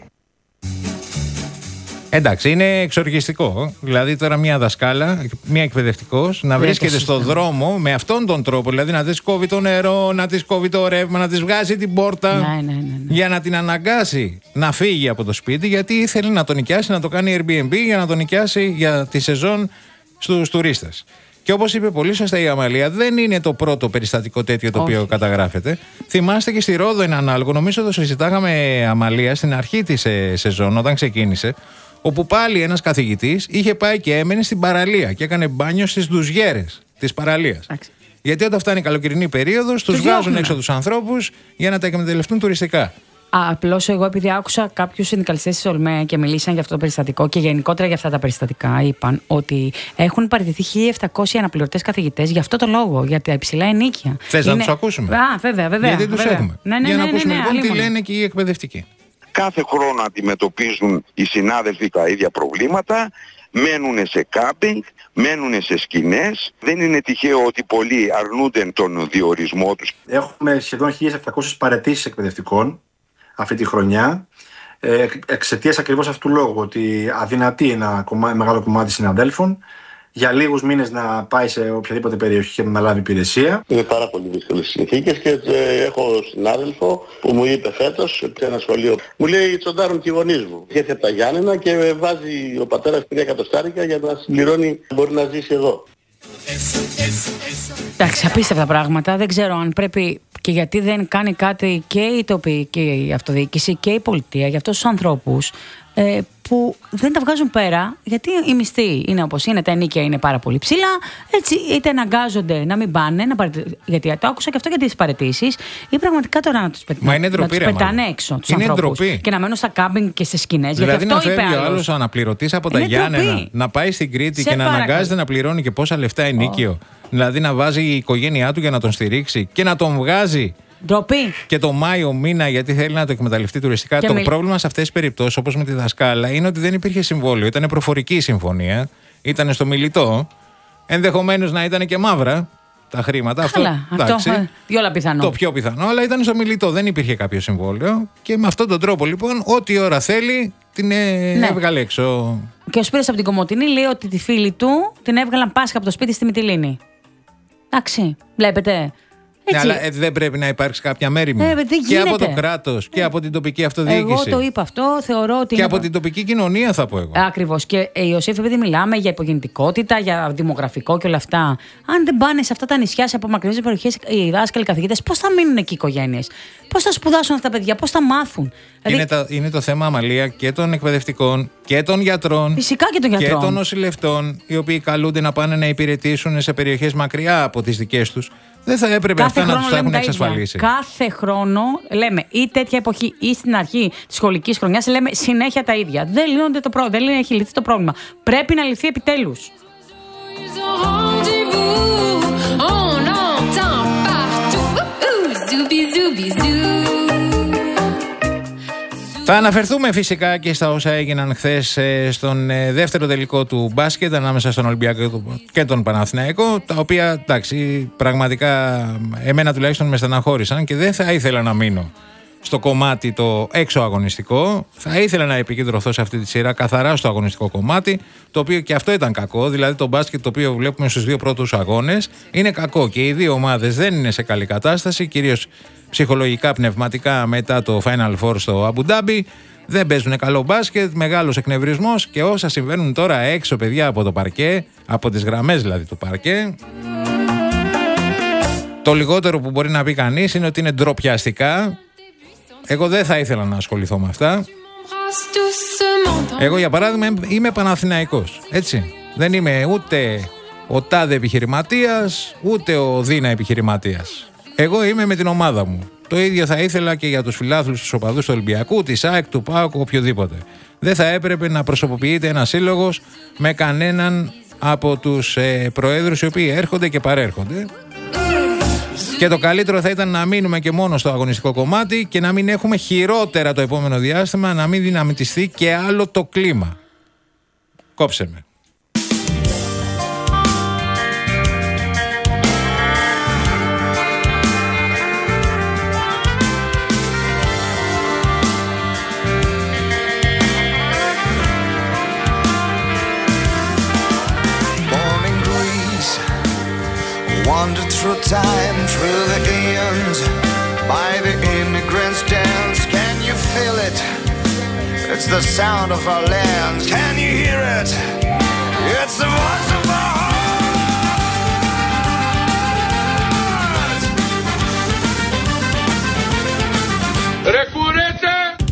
Εντάξει, είναι εξοργιστικό. Δηλαδή, τώρα μια δασκάλα, μια εκπαιδευτικός, να βρίσκεται στο δρόμο με αυτόν τον τρόπο. Δηλαδή, να της κόβει το νερό, να της κόβει το ρεύμα, να της βγάζει την πόρτα. Ναι, ναι, ναι, ναι. Για να την αναγκάσει να φύγει από το σπίτι, γιατί ήθελε να τον νοικιάσει, να το κάνει Airbnb για να τον νοικιάσει για τη σεζόν στους τουρίστες. Και όπως είπε πολύ σωστά η Αμαλία, δεν είναι το πρώτο περιστατικό τέτοιο το οποίο καταγράφεται. Θυμάστε και στη Ρόδο ένα ανάλογο, νομίζω το συζητάγαμε, Αμαλία, στην αρχή της ε, σεζόν, όταν ξεκίνησε. Όπου πάλι ένας καθηγητής είχε πάει και έμενε στην παραλία και έκανε μπάνιο στις ντουζιέρες της παραλίας. Άξι. Γιατί όταν φτάνει η καλοκαιρινή περίοδος, τους βγάζουν έξω τους ανθρώπους για να τα εκμεταλλευτούν τουριστικά. Απλώς εγώ, επειδή άκουσα κάποιους συνδικαλιστές της ΟΛΜΕ και μιλήσαν για αυτό το περιστατικό και γενικότερα για αυτά τα περιστατικά, είπαν ότι έχουν παραιτηθεί χίλια επτακόσιοι αναπληρωτές καθηγητές για αυτό το λόγο, για τα υψηλά ενίκια. Θες είναι... να τους ακούσουμε? Α, βέβαια, βέβαια. Γιατί τους βέβαια. έχουμε. Ναι, ναι, για να ναι, ακούσουμε ναι, ναι, λοιπόν ναι, τι ναι. λένε και οι εκπαιδευτικοί. Κάθε χρόνο αντιμετωπίζουν οι συνάδελφοι τα ίδια προβλήματα, μένουν σε κάμπινγκ, μένουν σε σκηνές. Δεν είναι τυχαίο ότι πολλοί αρνούνται τον διορισμό τους. Έχουμε σχεδόν χίλιες επτακόσιες παραιτήσεις εκπαιδευτικών αυτή τη χρονιά, ε, εξαιτίας ακριβώς αυτού του λόγου, ότι αδυνατεί ένα κομμά, μεγάλο κομμάτι συναδέλφων για λίγους μήνες να πάει σε οποιαδήποτε περιοχή και να λάβει υπηρεσία. Είναι πάρα πολύ δύσκολες συνθήκες και ε, έχω συνάδελφο που μου είπε φέτος σε ένα σχολείο. Μου λέει: τσοντάρουν και οι γονείς μου. Έρχεται από τα Γιάννενα και βάζει ο πατέρας τρία εκατοστάρικα για να συμπληρώνει, μπορεί να ζήσει εδώ. Εντάξει, απίστευτα πράγματα. Δεν ξέρω αν πρέπει και γιατί δεν κάνει κάτι και η τοπική αυτοδιοίκηση και η πολιτεία για αυτούς τους ανθρώπους ε, που δεν τα βγάζουν πέρα, γιατί οι μισθοί είναι όπως είναι, τα ενίκια είναι πάρα πολύ ψηλά. Έτσι, είτε αναγκάζονται να μην πάνε, να παρε... γιατί το άκουσα και αυτό για τις παραιτήσεις, ή πραγματικά τώρα να τους, πετ... να, να τους πετάνε έξω τους είναι ανθρώπους ντροπή. Και να μένουν στα κάμπινγκ και στις σκηνές. Δηλαδή γιατί αυτό να φεύγει είπε ο άλλος αναπληρωτής από τα Γιάννενα, να πάει στην Κρήτη σε και παρακαλώ. Να αναγκάζεται να πληρώνει και πόσα λεφτά ενίκιο. Oh. Δηλαδή να βάζει η οικογένειά του για να τον στηρίξει και να τον βγάζει. Ντροπή. Και το Μάιο μήνα γιατί θέλει να το εκμεταλλευτεί τουριστικά. Και το μιλ... πρόβλημα σε αυτές τις περιπτώσεις, όπως με τη δασκάλα, είναι ότι δεν υπήρχε συμβόλαιο. Ήταν προφορική η συμφωνία, ήταν στο μιλητό. Ενδεχομένως να ήταν και μαύρα τα χρήματα. Καλά, αυτό, αυτό ε, όλα πιθανό. Το πιο πιθανό, αλλά ήταν στο μιλητό. Δεν υπήρχε κάποιο συμβόλαιο. Και με αυτόν τον τρόπο λοιπόν, ό,τι ώρα θέλει, την ε, ναι. έβγαλε έξω. Και ο Σπύρος από την Κομοτηνή λέει ότι τη φίλη του την έβγαλαν Πάσχα από το σπίτι στη Μυτιλήνη. Εντάξει, βλέπετε. Ναι, αλλά ε, δεν πρέπει να υπάρξει κάποια μέριμνα ε, και από το κράτος και ε, από την τοπική αυτοδιοίκηση. Εγώ το είπα αυτό, θεωρώ ότι. Και από την τοπική κοινωνία, θα πω εγώ. Ακριβώς. Και ε, Ιωσήφ, επειδή μιλάμε για υπογεννητικότητα, για δημογραφικό και όλα αυτά, αν δεν πάνε σε αυτά τα νησιά, σε απομακρυνές περιοχές οι δάσκαλοι, οι καθηγητές, πώς θα μείνουν εκεί οι οικογένειες, πώς θα σπουδάσουν αυτά τα παιδιά, πώς θα μάθουν. Είναι, δηλαδή... τα, είναι το θέμα, Αμαλία, και των εκπαιδευτικών και των γιατρών. Φυσικά και των γιατρών. Και των νοσηλευτών, οι οποίοι καλούνται να πάνε να υπηρετήσουν σε περιοχές μακριά από τις δικές τους. Δεν θα έπρεπε κάθε αυτά να τους τα έχουν εξασφαλίσει. Κάθε χρόνο λέμε, ή τέτοια εποχή ή στην αρχή της σχολικής χρονιάς, λέμε συνέχεια τα ίδια. Δεν λύνονται το πρόβλημα, δεν έχει λυθεί το πρόβλημα. Πρέπει να λυθεί επιτέλους. Θα αναφερθούμε φυσικά και στα όσα έγιναν χθες στον δεύτερο τελικό του μπάσκετ ανάμεσα στον Ολυμπιακό και τον Παναθηναϊκό, τα οποία, εντάξει, πραγματικά εμένα τουλάχιστον με στεναχώρησαν και δεν θα ήθελα να μείνω στο κομμάτι το έξω αγωνιστικό. Θα ήθελα να επικεντρωθώ σε αυτή τη σειρά καθαρά στο αγωνιστικό κομμάτι, το οποίο και αυτό ήταν κακό. Δηλαδή το μπάσκετ το οποίο βλέπουμε στους δύο πρώτους αγώνες είναι κακό και οι δύο ομάδες δεν είναι σε καλή κατάσταση, κυρίως ψυχολογικά, πνευματικά μετά το Final Four στο Αμπου Ντάμπι. Δεν παίζουν καλό μπάσκετ, μεγάλος εκνευρισμός και όσα συμβαίνουν τώρα έξω, παιδιά, από το παρκέ, από τις γραμμές δηλαδή του παρκέ. Το λιγότερο που μπορεί να πει κανείς είναι ότι είναι ντροπιαστικά. Εγώ δεν θα ήθελα να ασχοληθώ με αυτά. Εγώ για παράδειγμα είμαι Παναθηναϊκός, έτσι. Δεν είμαι ούτε ο τάδε επιχειρηματίας, ούτε ο δίνα επιχειρηματίας. Εγώ είμαι με την ομάδα μου. Το ίδιο θα ήθελα και για τους φιλάθλους, τους οπαδούς του Ολυμπιακού, της ΑΕΚ, του ΠΑΟΚ, οποιοδήποτε. Δεν θα έπρεπε να προσωποποιείται ένας σύλλογος με κανέναν από τους ε, προέδρους οι οποίοι έρχονται και παρέρχονται. Και το καλύτερο θα ήταν να μείνουμε και μόνο στο αγωνιστικό κομμάτι και να μην έχουμε χειρότερα το επόμενο διάστημα, να μην δυναμητιστεί και άλλο το κλίμα. Κόψε με. Wandered through time, through the eons, by the immigrants' dance. Can you feel it? It's the sound of our lands. Can you hear it? It's the voice of our hearts. Recurrete!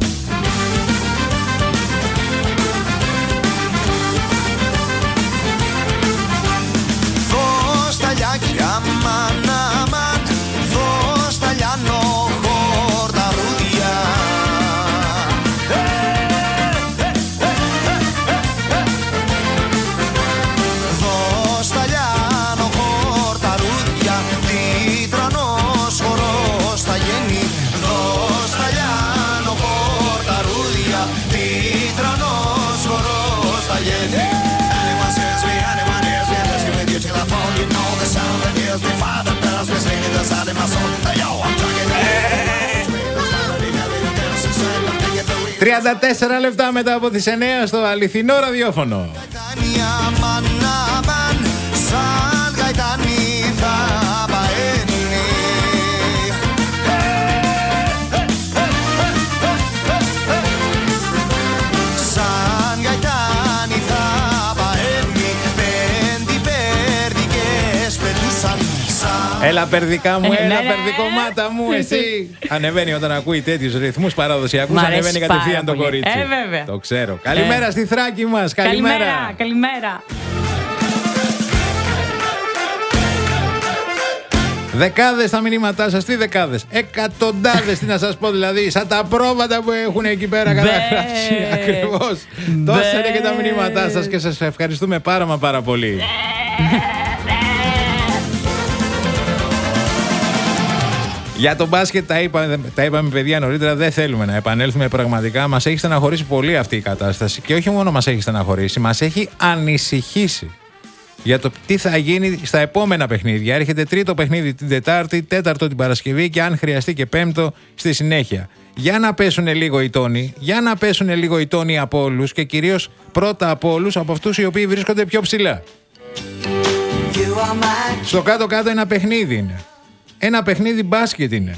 Aman, aman, δώσ' τα λιάνο χορταρούδια. Δώσ' τα λιάνο χορταρούδια, τίτρανος χορός θα γίνει. Δώσ' τα λιάνο χορταρούδια, τίτρανος χορός θα γίνει. Anyone says me, anyone hears me, let's give it you till I fall, you know the sound that hears me. Father tells me, singing the sound in my soul. Hey yo, I'm talking to τριάντα τέσσερα λεπτά μετά από τις εννιά στο αληθινό ραδιόφωνο. Έλα περδικά μου, έλα περδικομάτα μου, εσύ. Ανεβαίνει όταν ακούει τέτοιους ρυθμούς παραδοσιακούς, ανεβαίνει κατευθείαν το κορίτσι. Ε, βέβαια. Το ξέρω. Καλημέρα στη Θράκη μας, καλημέρα. Καλημέρα, καλημέρα. Δεκάδες τα μηνύματά σας, τι δεκάδες, εκατοντάδες, τι να σας πω, δηλαδή, σαν τα πρόβατα που έχουν εκεί πέρα καταγράψει. Ακριβώς. Τόσα είναι και τα μηνύματά σας και σας ευχαριστούμε πάρα μα πάρα πολύ. Για το μπάσκετ τα είπαμε, τα είπαμε παιδιά νωρίτερα, δεν θέλουμε να επανέλθουμε πραγματικά. Μας έχει στεναχωρήσει πολύ αυτή η κατάσταση και όχι μόνο μας έχει στεναχωρήσει, μας έχει ανησυχήσει για το τι θα γίνει στα επόμενα παιχνίδια. Έρχεται τρίτο παιχνίδι την Τετάρτη, τέταρτο την Παρασκευή και αν χρειαστεί και πέμπτο στη συνέχεια. Για να πέσουν λίγο οι τόνοι, για να πέσουν λίγο οι τόνοι από όλους και κυρίως πρώτα από όλους από αυτούς οι οποίοι βρίσκονται πιο ψηλά. Στο κάτω-κάτω ένα παιχνίδι είναι. Ένα παιχνίδι μπάσκετ είναι.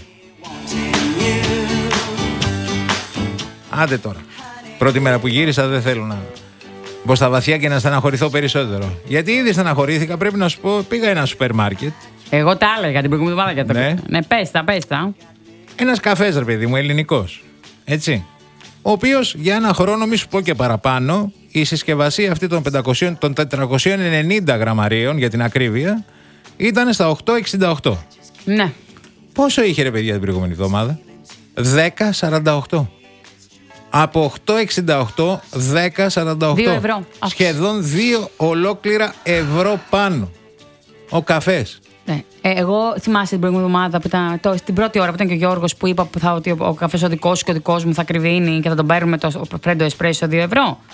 Άντε τώρα. Πρώτη μέρα που γύρισα δεν θέλω να μπω στα βαθιά και να στεναχωρηθώ περισσότερο. Γιατί ήδη στεναχωρήθηκα, πρέπει να σου πω, πήγα ένα σούπερ μάρκετ. Εγώ τα έλεγα την προηγούμενη εβδομάδα για το. Ναι, ναι πες τα, πες τα. Ένας καφές, ρε παιδί μου, ελληνικός. Έτσι. Ο οποίος για ένα χρόνο, μη σου πω και παραπάνω, η συσκευασία αυτή των, πεντακόσια, των τετρακόσια ενενήντα γραμμαρίων για την ακρίβεια ήταν στα οκτώ εξήντα οκτώ. Ναι. Πόσο είχε ρε παιδιά την προηγούμενη εβδομάδα? δέκα σαράντα οκτώ. Από οκτώ εξήντα οκτώ, δέκα σαράντα οκτώ. δύο ευρώ. Σχεδόν δύο ολόκληρα ευρώ πάνω. Ο καφές. Ναι. Ε, εγώ θυμάσαι την προηγούμενη εβδομάδα που ήταν, το, την πρώτη ώρα που ήταν και ο Γιώργος που είπα που θα, ότι ο, ο καφές ο δικός σου και ο δικός μου θα κρυβίνει και θα τον παίρνουμε το φρέντο εσπρέσο δύο ευρώ.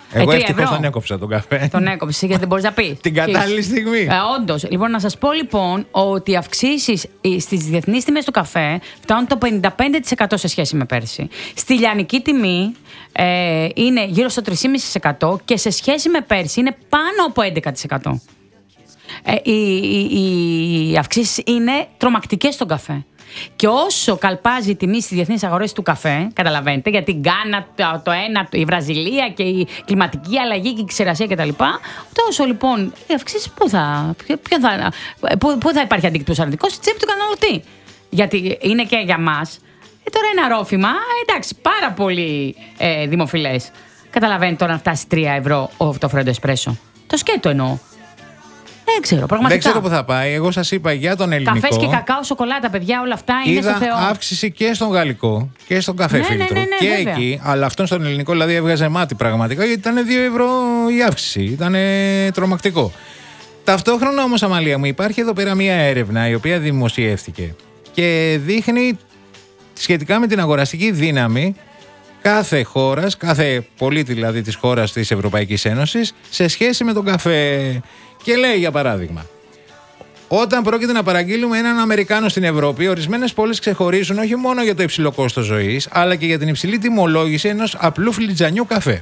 Εγώ ευτυχώς τον έκοψα τον καφέ. Τον έκοψε γιατί δεν μπορείς να πει. Την κατάλληλη στιγμή. Ε, όντως. Λοιπόν, να σας πω λοιπόν ότι οι αυξήσεις στις διεθνείς τιμές του καφέ φτάνουν το πενήντα πέντε τοις εκατό σε σχέση με πέρσι. Στη λιανική τιμή ε, είναι γύρω στο τρία κόμμα πέντε τοις εκατό και σε σχέση με πέρσι είναι πάνω από έντεκα τοις εκατό. Ε, οι, οι, οι αυξήσεις είναι τρομακτικές στον καφέ. Και όσο καλπάζει η τιμή στις διεθνείς αγορές του καφέ, καταλαβαίνετε, γιατί η Γκάνα, το, το ένα, η Βραζιλία και η κλιματική αλλαγή και η ξηρασία κτλ. Τόσο λοιπόν οι αυξήσεις πού θα, ποιο θα, πού, πού θα υπάρχει αντίκτυπος αρνητικός στη τσέπη του καταναλωτή. Γιατί είναι και για μας. Ε, τώρα ένα ρόφημα, εντάξει, πάρα πολύ ε, δημοφιλές. Καταλαβαίνετε τώρα να φτάσει τρία ευρώ το φρέντο εσπρέσο. Το σκέτο εννοώ. Δεν ξέρω, πραγματικά. Δεν ξέρω πού θα πάει. Εγώ σας είπα για τον ελληνικό. Καφές και κακάο, σοκολάτα, παιδιά, όλα αυτά είναι είδα στο Θεό. Αύξηση και στον γαλλικό και στον καφέ ναι, φίλτρο. Ναι, ναι, ναι, και βέβαια. εκεί, αλλά αυτόν στον ελληνικό δηλαδή έβγαζε μάτι πραγματικά γιατί ήταν δύο ευρώ η αύξηση. Ήταν τρομακτικό. Ταυτόχρονα όμως, Αμαλία μου, υπάρχει εδώ πέρα μια έρευνα η οποία δημοσιεύτηκε και δείχνει σχετικά με την αγοραστική δύναμη κάθε χώρας, κάθε πολίτη δηλαδή της χώρας της Ευρωπαϊκής Ένωσης σε σχέση με τον καφέ. Και λέει για παράδειγμα, όταν πρόκειται να παραγγείλουμε έναν Αμερικάνο στην Ευρώπη, ορισμένες πόλεις ξεχωρίζουν όχι μόνο για το υψηλό κόστος ζωής, αλλά και για την υψηλή τιμολόγηση ενός απλού φλιτζανιού καφέ.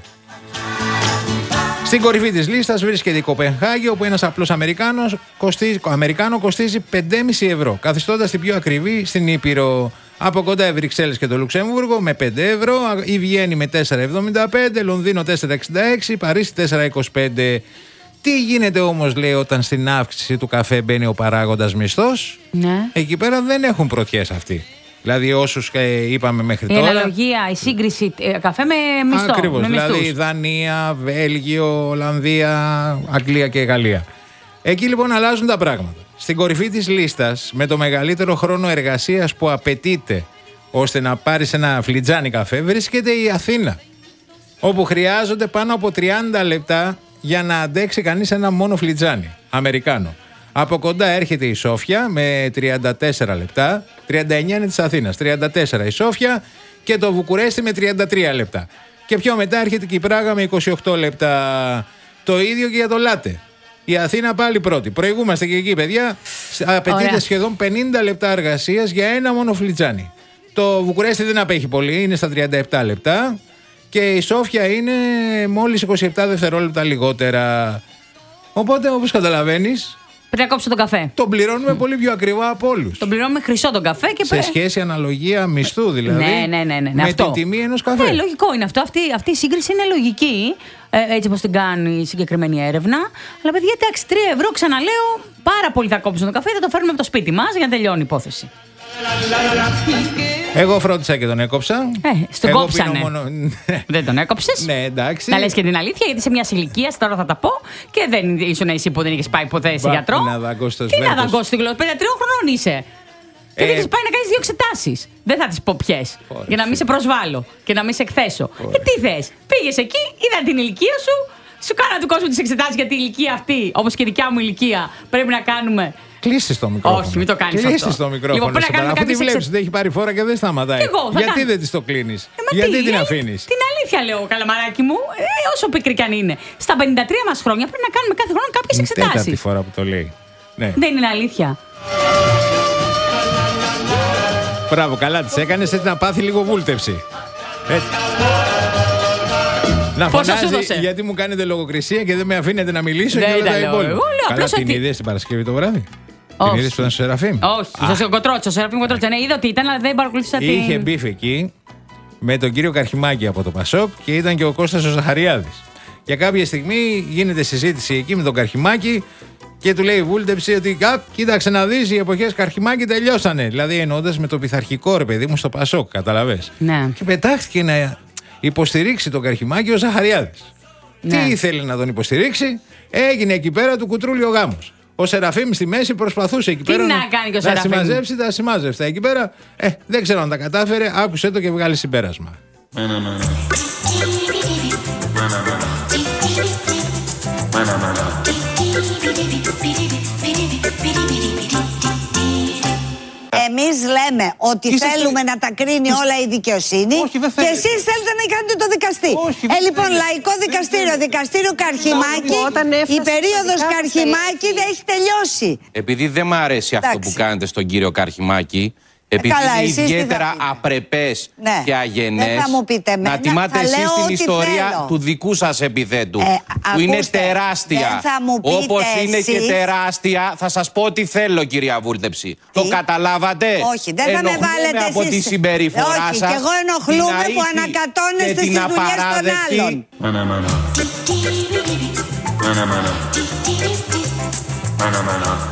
Στην κορυφή της λίστας βρίσκεται η Κοπενχάγη, όπου ένας απλός Αμερικάνος κοστίζει, Αμερικάνο κοστίζει πέντε κόμμα πέντε ευρώ, καθιστώντας την πιο ακριβή στην Ήπειρο. Από κοντά οι Βρυξέλλες και το Λουξεμβούργο με πέντε ευρώ, η Βιέννη με τέσσερα εβδομήντα πέντε, Λονδίνο τέσσερα εξήντα έξι, Παρίσι τέσσερα είκοσι πέντε. Τι γίνεται όμως, λέει, όταν στην αύξηση του καφέ μπαίνει ο παράγοντας μισθός? Ναι. Εκεί πέρα δεν έχουν πρωτιές αυτοί. Δηλαδή όσους ε, είπαμε μέχρι η τώρα. Η αναλογία, η σύγκριση ε, καφέ με μισθό. Ακριβώς, με δηλαδή μισθούς. Δανία, Βέλγιο, Ολλανδία, Αγγλία και Γαλλία. Εκεί λοιπόν αλλάζουν τα πράγματα. Στην κορυφή της λίστας, με το μεγαλύτερο χρόνο εργασίας που απαιτείται ώστε να πάρεις ένα φλιτζάνι καφέ, βρίσκεται η Αθήνα, όπου χρειάζονται πάνω από τριάντα λεπτά για να αντέξει κανείς ένα μόνο φλιτζάνι αμερικάνο. Από κοντά έρχεται η Σόφια με τριάντα τέσσερα λεπτά, τριάντα εννιά είναι της Αθήνας, τριάντα τέσσερα η Σόφια και το Βουκουρέστι με τριάντα τρία λεπτά. Και πιο μετά έρχεται και η Πράγα με είκοσι οκτώ λεπτά. Το ίδιο και για το λάτε. Η Αθήνα πάλι πρώτη. Προηγούμαστε και εκεί, παιδιά. Απαιτείται Ωραία. σχεδόν πενήντα λεπτά εργασίας για ένα μόνο φλιτζάνι. Το Βουκουρέστι δεν απέχει πολύ, είναι στα τριάντα επτά λεπτά. Και η Σόφια είναι μόλις είκοσι επτά δευτερόλεπτα λιγότερα. Οπότε, όπως καταλαβαίνεις, πρέπει να κόψω τον καφέ. Τον πληρώνουμε mm. πολύ πιο ακριβά από όλους. Τον πληρώνουμε χρυσό τον καφέ και σε πέρα. σχέση αναλογία μισθού δηλαδή. Ναι, ναι, ναι, ναι, με αυτό. την τιμή ενός καφέ. Ναι, λογικό είναι αυτό. Αυτή, αυτή η σύγκριση είναι λογική. Ε, έτσι όπως την κάνει η συγκεκριμένη έρευνα. Αλλά παιδιά, εντάξει, τρία ευρώ ξαναλέω. Πάρα πολύ θα κόψουν τον καφέ. Θα το φέρνουμε από το σπίτι μας για να τελειώνει η υπόθεση. Εγώ φρόντισα και τον έκοψα. Ε, στον Εγώ κόψανε. Μόνο... Δεν τον έκοψες. Ναι, εντάξει. Να λες και την αλήθεια, γιατί σε μια ηλικία, τώρα θα τα πω, και δεν ήσουν εσύ που δεν είχες πάει ποτέ σε γιατρό. Να δαγκώσεις το Τι να δαγκώσεις την γλώσσα, πενήντα τριών χρονών είσαι. Και Ε, δεν έχεις πάει να κάνεις δύο εξετάσεις. Δεν θα τις πω ποιες. Για να μην σε προσβάλλω και να μην σε εκθέσω. Και τι θες, πήγες εκεί, είδα την ηλικία σου, σου κάνα του κόσμου τις εξετάσεις για την ηλικία αυτή, όπως και η δικιά μου ηλικία, πρέπει να κάνουμε. Κλείστε το μικρόφωνο. Όχι, μην το κάνεις αυτό. Κλείστε το μικρόφωνο. Λοιπόν, πρέπει να κάνουμε Αφού τη κάποιες βλέπεις ότι έχει πάρει φόρα και δεν σταματάει. Και εγώ, θα Γιατί κάνω. δεν τη το κλείνεις, Ε, γιατί τι, την ε, αφήνεις. Την αλήθεια λέω, καλαμαράκι μου, ε, όσο πικρή κι αν είναι. Στα πενήντα τρία μας χρόνια πρέπει να κάνουμε κάθε χρόνο κάποιες Είναι εξετάσεις. τέταρτη φορά που το λέει. Ναι. Δεν είναι αλήθεια. Μπράβο, καλά τις έκανες, έτσι να πάθει λίγο βούλτευση. Έτσι. Να Πόσα φωνάζει σου δώσε? γιατί μου κάνετε λογοκρισία και δεν με αφήνετε να μιλήσω Δεν και όλα τα τα λέω. υπόλοιπα. Εγώ λέω Καλά, απλώς την ότι- είδες την Παρασκευή το βράδυ. Όχι. Την είδες που ήταν στο Σεραφείμ. Όχι, στο Κοτρότσο, Σεραφείμ Κοτρότσο. Ναι, είδα ότι ήταν, αλλά δεν παρακολούθησα την. Είχε μπιφ εκεί με τον κύριο Καρχιμάκη από το Πασόκ και ήταν και ο Κώστας ο Ζαχαριάδης. Για κάποια στιγμή γίνεται συζήτηση εκεί με τον Καρχιμάκη και του λέει η βούλτεψη ότι «Καπ, κοίταξε να δεις, οι εποχές Καρχιμάκη τελειώσανε». Δηλαδή εννοώντας με το πειθαρχικό ρε παιδί μου στο Πασόκ, καταλαβες. Ναι. Και πετάχτηκε να υποστηρίξει τον Καρχιμάκη ο Ζαχαριάδης. Ναι. Τι ήθελε να τον υποστηρίξει, έγινε εκεί πέρα του κουτρούλι ο γάμος. Ο Σεραφείμ στη μέση προσπαθούσε εκεί Τι πέρα να κάνει και ο να Σεραφείμ? συμμαζέψει τα συμμάζευτα. Εκεί πέρα ε, δεν ξέρω αν τα κατάφερε, άκουσε το και βγάλει συμπέρασμα. Εμείς Εμείς λέμε ότι Είσαστε... θέλουμε να τα κρίνει όλα η δικαιοσύνη. Όχι, δεν και εσείς θέλετε να κάνετε το δικαστή. Όχι, ε, λοιπόν, θέλετε. Λαϊκό δικαστήριο, δικαστήριο Καρχιμάκη. Η περίοδος Καρχιμάκη δεν έχει τελειώσει. Επειδή δεν μου αρέσει αυτό Εντάξει. που κάνετε στον κύριο Καρχιμάκη, επειδή Καλά, είναι ιδιαίτερα απρεπές ναι. και αγενές, δεν θα μου πείτε εμένα, να τιμάτε εσείς την ιστορία θέλω. του δικού σας επιθέτου, Ε, που ακούστε, είναι τεράστια. δεν θα μου πείτε Όπως είναι εσείς. και τεράστια, θα σας πω τι θέλω, κυρία Βούλτεψη. Το καταλάβατε? Όχι, δεν θα με βάλετε εσείς. Από τη συμπεριφορά Όχι, σας. και εγώ ενοχλούμαι που ανακατώνεστε στις δουλειές των άλλων. Μάνα, μάνα. Μάνα, μάνα. Μάνα, μάνα.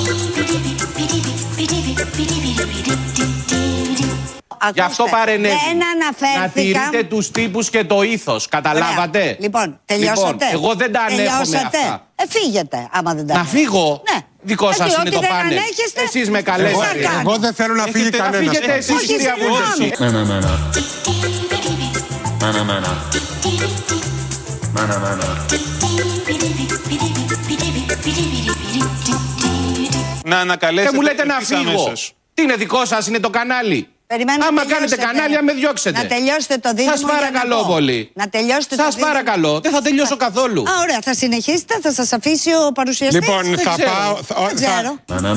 Γι' αυτό παρενέβη. Δεν αναφέρθηκα. Να τηρείτε τους τύπους και το ήθος. Καταλάβατε? Ωραία. Λοιπόν, τελειώσατε. Λοιπόν, εγώ δεν τα ανέχομαι αυτά. Ε, φύγετε, άμα δεν τα Να φύγω. Ναι. Δικό σας είναι το πάνελ. Εσείς με καλέσατε. Εγώ, εγώ δεν θέλω να φύγει κανένας. Να φύγετε εσείς, κυρία Βούλτεψη. Μάνα, μάνα. Μάνα, μάνα. Μάνα, μάνα. Να ανακαλέσετε. Και μου λέτε να φύγω. Τι είναι δικό σας, είναι το κανάλι. Περιμένω άμα κάνετε κανάλι, να με διώξετε. Να τελειώσετε το δίδυμο. Σας παρακαλώ πολύ. Να τελειώσετε σας το παρακαλώ. Δεν θα τελειώσω καθόλου. Α, ωραία. Θα συνεχίσετε, θα σας αφήσει ο παρουσιαστής. Λοιπόν, δεν θα ξέρω. πάω. Θα, δεν ξέρω.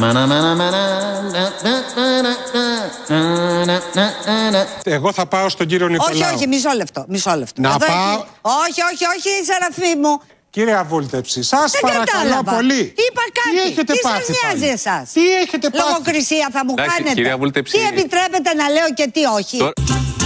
Εγώ θα πάω στον κύριο Νικολάου. Όχι, όχι, μισό λεπτό. Μισό λεπτό. Να Εδώ πάω. έχει... Όχι, όχι, όχι, Σεραφή μου. Κυρία Βούλτεψη, σας δεν παρακαλώ κατάλαβα. πολύ. Είπα κάτι. Τι έχετε Τι πάθει σας νοιάζει πάλι? εσάς? Τι έχετε πάθει? Λογοκρισία θα μου Εντάξει, κάνετε. κυρία Βούλτεψη. Τι επιτρέπετε να λέω και τι όχι. Το...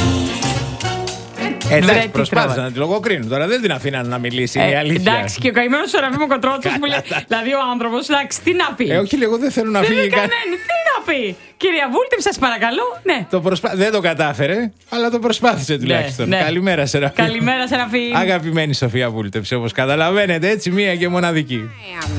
Εντάξει, προσπάθησαν να τη λογοκρίνουν. Τώρα δεν την αφήναν να μιλήσει. Είναι η αλήθεια. Εντάξει, και ο καημένος Σεραφείμ ο Κοτρότσος που λέει. Δηλαδή ο άνθρωπος, εντάξει, τι να πει. Ε, όχι, εγώ δεν θέλω να δεν φύγει δεν κανένα. κανένα, τι να πει. Κυρία Βούλτεψη, σας παρακαλώ. Ναι. Το προσπά... Δεν το κατάφερε, αλλά το προσπάθησε τουλάχιστον. Ναι, ναι. Καλημέρα, Σεραφείμ. Καλημέρα, Σεραφείμ. Αγαπημένη Σοφία Βούλτεψη, όπως καταλαβαίνετε, έτσι μία και μοναδική.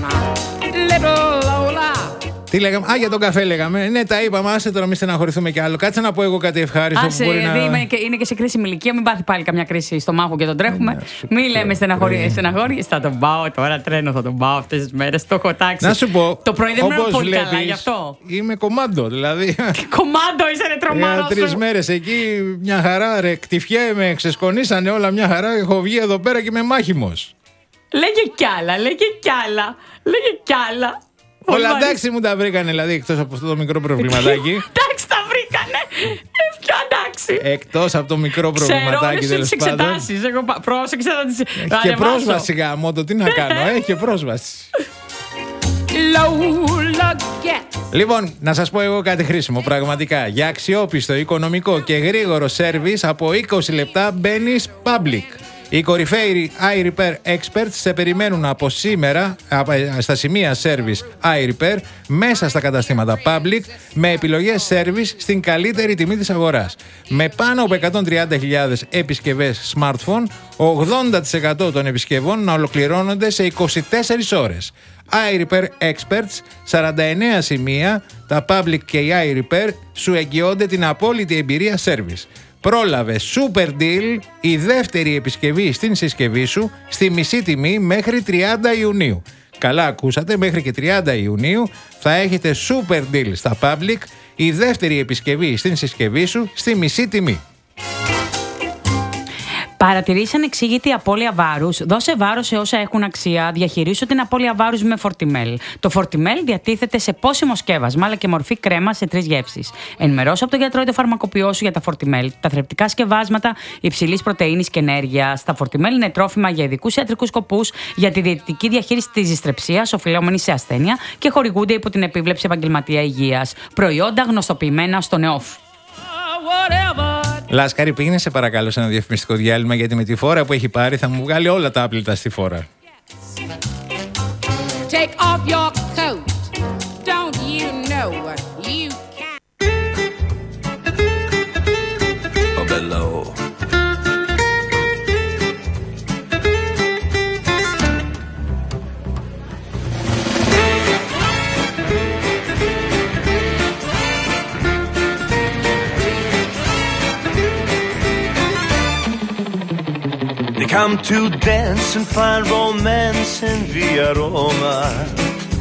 Τι λέγαμε, α, για τον καφέ λέγαμε. Ναι, τα είπαμε, άσε τώρα, μην στεναχωρηθούμε κι άλλο. Κάτσε να πω εγώ κάτι ευχάριστο. Άσε, που μπορεί να... είναι, και, είναι και σε κρίσιμη ηλικία, μην πάθει πάλι καμιά κρίση στο μάχο και τον τρέχουμε. Μην λέμε στεναχωρίες. Στεναχωρίες θα τον πάω τώρα, τρένο θα τον πάω αυτές τις μέρες. Το έχω τάξει. Να σου πω. Το πρωί δεν ήμουν πολύ βλέπεις, καλά γι' αυτό. Είμαι κομμάντο, δηλαδή. Κομμάντο είσαι, ρε τρομάρο. Για τρεις μέρες εκεί, μια χαρά, ρε. Κτυφιέ με ξεσκονίσανε όλα μια χαρά. Έχω βγει εδώ πέρα και είμαι μάχημος. Λέγε κι άλλα, λέγε κι άλλα. Λέγε κι άλλα. Όλα εντάξει μου τα βρήκανε, δηλαδή, εκτός από αυτό το μικρό προβληματάκι. Εντάξει, τα βρήκανε. Ε, ποιο εντάξει. Εκτός από το μικρό προβληματάκι, τέλος πάντων. Ξέρω, όλες τις εξετάσεις. Εγώ πρόσεξα να τις Έχει και πρόσβαση γάμο, το τι να κάνω, έχει και πρόσβαση. Λοιπόν, να σας πω εγώ κάτι χρήσιμο, πραγματικά. Για αξιόπιστο, οικονομικό και γρήγορο σέρβις από είκοσι λεπτά μπαίνεις Public. Οι κορυφαίοι iRepair Experts σε περιμένουν από σήμερα στα σημεία service iRepair μέσα στα καταστήματα Public με επιλογές service στην καλύτερη τιμή της αγοράς. Με πάνω από εκατόν τριάντα χιλιάδες επισκευές smartphone, ογδόντα τοις εκατό των επισκευών να ολοκληρώνονται σε είκοσι τέσσερις ώρες. iRepair Experts, σαράντα εννέα σημεία, τα Public και η iRepair σου εγγυώνται την απόλυτη εμπειρία service. Πρόλαβε Super Deal, η δεύτερη επισκευή στην συσκευή σου, στη μισή τιμή μέχρι τριάντα Ιουνίου. Καλά ακούσατε, μέχρι και τριάντα Ιουνίου θα έχετε Super Deal στα Public, η δεύτερη επισκευή στην συσκευή σου, στη μισή τιμή. Παρατηρείς ανεξήγητη απώλεια βάρους. Δώσε βάρος σε όσα έχουν αξία. Διαχειρίσου την απώλεια βάρους με Fortimel. Το Fortimel διατίθεται σε πόσιμο σκεύασμα αλλά και μορφή κρέμα σε τρεις γεύσεις. Ενημερώσου από τον γιατρό ή το φαρμακοποιό σου για τα Fortimel. Τα θρεπτικά σκευάσματα υψηλής πρωτεΐνης και ενέργειας. Τα Fortimel είναι τρόφιμα για ειδικούς ιατρικούς σκοπούς, για τη διαιτητική διαχείριση της δυστρεψίας, οφειλόμενης σε ασθένεια και χορηγούνται υπό την επίβλεψη επαγγελματία υγείας. Προϊόντα γνωστοποιημένα στον ΕΟΦ. Λάσκαρη, πήγαινε σε παρακαλώ σε ένα διαφημιστικό διάλειμμα, γιατί με τη φόρα που έχει πάρει θα μου βγάλει όλα τα άπλυτα στη φόρα. Take off your coat. Don't you know you can. Oh, bello. They come to dance and find romance in Via Roma.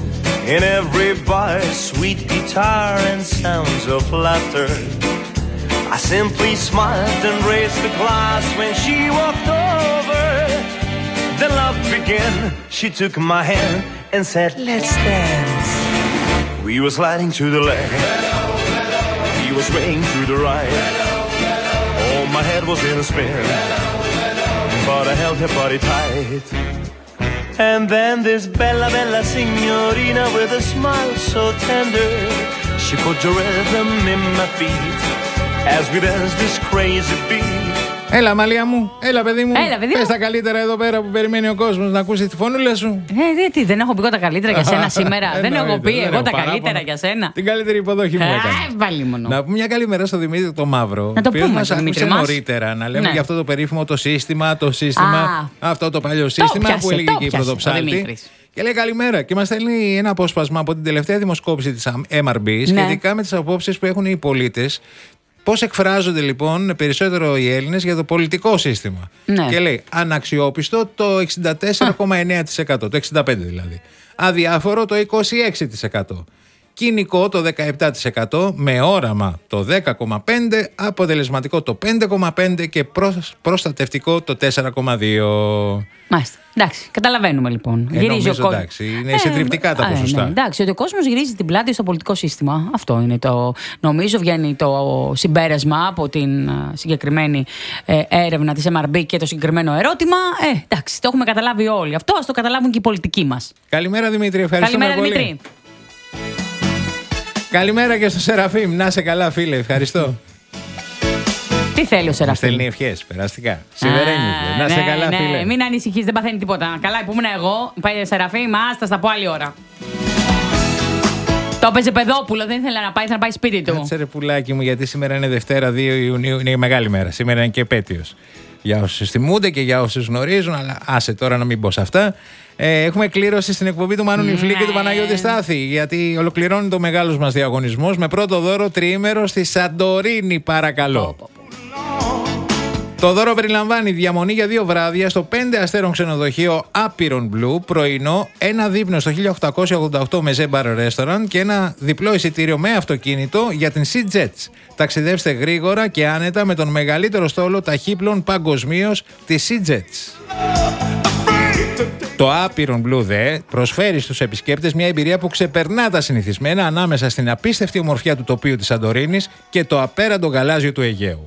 In every bar, sweet guitar and sounds of laughter. I simply smiled and raised the glass when she walked over. Then love began. She took my hand and said, let's dance. We were sliding to the left. He was swaying to the right. Oh, my head was in a spin. But I held her body tight. And then this bella, bella signorina with a smile so tender, she put the rhythm in my feet as we danced this crazy beat. Έλα, Μαλία μου, έλα, παιδί μου. Έλα, παιδί μου. Πες τα καλύτερα εδώ πέρα που περιμένει ο κόσμος να ακούσει τη φωνούλα σου. Ε, τι, δεν έχω πει εγώ τα καλύτερα για σένα σήμερα. Δεν έχω πει εγώ τα καλύτερα για σένα. Την καλύτερη υποδοχή μου έκανε. Να πούμε μια καλημέρα στο Δημήτρη το Μαύρο. Να το πούμε, μας άκουσε νωρίτερα να λέμε για αυτό το περίφημο το σύστημα, το σύστημα, αυτό το παλιό σύστημα που έλεγε και η Πρωτοψάλτη. Και λέει καλημέρα και μας στέλνει ένα απόσπασμα από την τελευταία δημοσκόπηση της εμ αρ μπι σχετικά με τις απόψεις που έχουν οι πολίτες. Πώς εκφράζονται λοιπόν περισσότερο οι Έλληνες για το πολιτικό σύστημα. Ναι. Και λέει αναξιόπιστο το εξήντα τέσσερα κόμμα εννέα τοις εκατό, το εξήντα πέντε τοις εκατό δηλαδή. Αδιάφορο το είκοσι έξι τοις εκατό. Κοινικό το δεκαεπτά τοις εκατό, με όραμα το δέκα κόμμα πέντε τοις εκατό, αποτελεσματικό το πέντε κόμμα πέντε τοις εκατό και προς, προστατευτικό το τέσσερα κόμμα δύο τοις εκατό. Μάλιστα. Εντάξει, καταλαβαίνουμε λοιπόν. Ε, νομίζω, ο... εντάξει, είναι ε, συντριπτικά τα ποσοστά. Ε, ναι, εντάξει, ότι ο κόσμος γυρίζει την πλάτη στο πολιτικό σύστημα. Αυτό είναι το. Νομίζω βγαίνει το συμπέρασμα από την συγκεκριμένη ε, έρευνα της εμ αρ μπι και το συγκεκριμένο ερώτημα. Ε, εντάξει, το έχουμε καταλάβει όλοι. Αυτό ας το καταλάβουν και οι πολιτικοί μας. Καλημέρα Δημήτρη, ευχαριστούμε Καλημέρα, πολύ. Δημήτρη. Καλημέρα και στο Σεραφείμ. Να σε καλά, φίλε, ευχαριστώ. Τι θέλει ο Σεραφείμ? Στέλνει ευχές, περαστικά. Σιδερένιο. Να ναι, σε καλά, ναι, φίλε. Μην ανησυχείς, δεν παθαίνει τίποτα. Καλά, που ήμουν εγώ, πάει Σεραφείμ, άστα στα πω άλλη ώρα. Το έπαιζε Παιδόπουλο, δεν ήθελε να πάει, ήθελε να πάει σπίτι του. Κάτσε ρε πουλάκι μου, γιατί σήμερα είναι Δευτέρα δύο Ιουνίου, είναι η μεγάλη μέρα. Σήμερα είναι και επέτειος. Για όσους θυμούνται και για όσους γνωρίζουν, αλλά άσε τώρα να μην πω σε αυτά. Ε, έχουμε κλήρωση στην εκπομπή του Μάνου Νιφλή και του Παναγιώτη Στάθη, γιατί ολοκληρώνει το μεγάλος μας διαγωνισμός με πρώτο δώρο τριήμερο στη Σαντορίνη, παρακαλώ. Oh, oh, oh. Το δώρο περιλαμβάνει διαμονή για δύο βράδια στο πέντε αστέρων ξενοδοχείο Apiron Blue, πρωινό, ένα δείπνο στο χίλια οκτακόσια ογδόντα οκτώ με Bar Restaurant και ένα διπλό εισιτήριο με αυτοκίνητο για την SeaJets. Ταξιδεύστε γρήγορα και άνετα με τον μεγαλύτερο στόλο ταχύπλων παγκοσμίως, τη SeaJets. Το Apiron Blue δε προσφέρει στους επισκέπτες μια εμπειρία που ξεπερνά τα συνηθισμένα ανάμεσα στην απίστευτη ομορφιά του τοπίου της Σαντορίνης και το απέραντο γαλάζιο του Αιγαίου.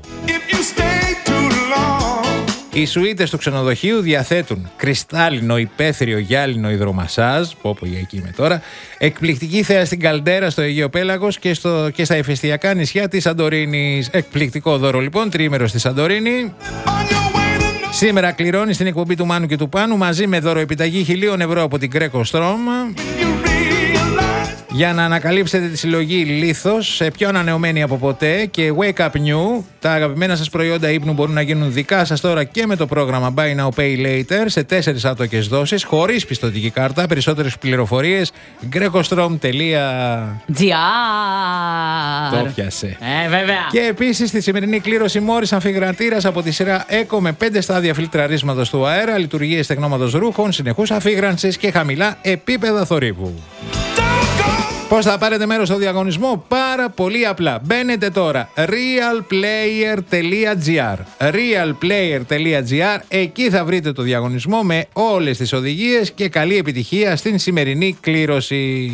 Οι σουίτες του ξενοδοχείου διαθέτουν κρυστάλλινο, υπαίθριο, γυάλινο υδρομασάζ, πω πω για εκεί είμαι τώρα, εκπληκτική θέα στην καλντέρα στο Αιγαίο Πέλαγος και, στο, και στα ηφαιστειακά νησιά της Σαντορίνης. Εκπληκτικό δώρο λοιπόν, τριήμερο στη Σαντορίνη. Σήμερα κληρώνει στην εκπομπή του Μάνου και του Πάνου μαζί με δώρο επιταγή χιλίων ευρώ από την Greco Strom. Για να ανακαλύψετε τη συλλογή Λίθος, σε πιο ανανεωμένη από ποτέ και Wake Up New, τα αγαπημένα σας προϊόντα ύπνου μπορούν να γίνουν δικά σας τώρα και με το πρόγραμμα Buy Now Pay Later σε τέσσερις άτοκες δόσεις, χωρίς πιστωτική κάρτα. Περισσότερες πληροφορίες greco-strom τελεία gr. Το πιάσε. Ε, βέβαια. Και επίσης στη σημερινή κλήρωση Μόρις αφιγραντήρας από τη σειρά Eco με πέντε στάδια φιλτραρίσματος του αέρα, λειτουργίες τεκνώματος ρούχων, συνεχούς αφίγρανσης και χαμηλά επίπεδα θορύβου. Πώς θα πάρετε μέρος στο διαγωνισμό? Πάρα πολύ απλά. Μπαίνετε τώρα realplayer τελεία gr realplayer τελεία gr. Εκεί θα βρείτε το διαγωνισμό με όλες τις οδηγίες και καλή επιτυχία στην σημερινή κλήρωση.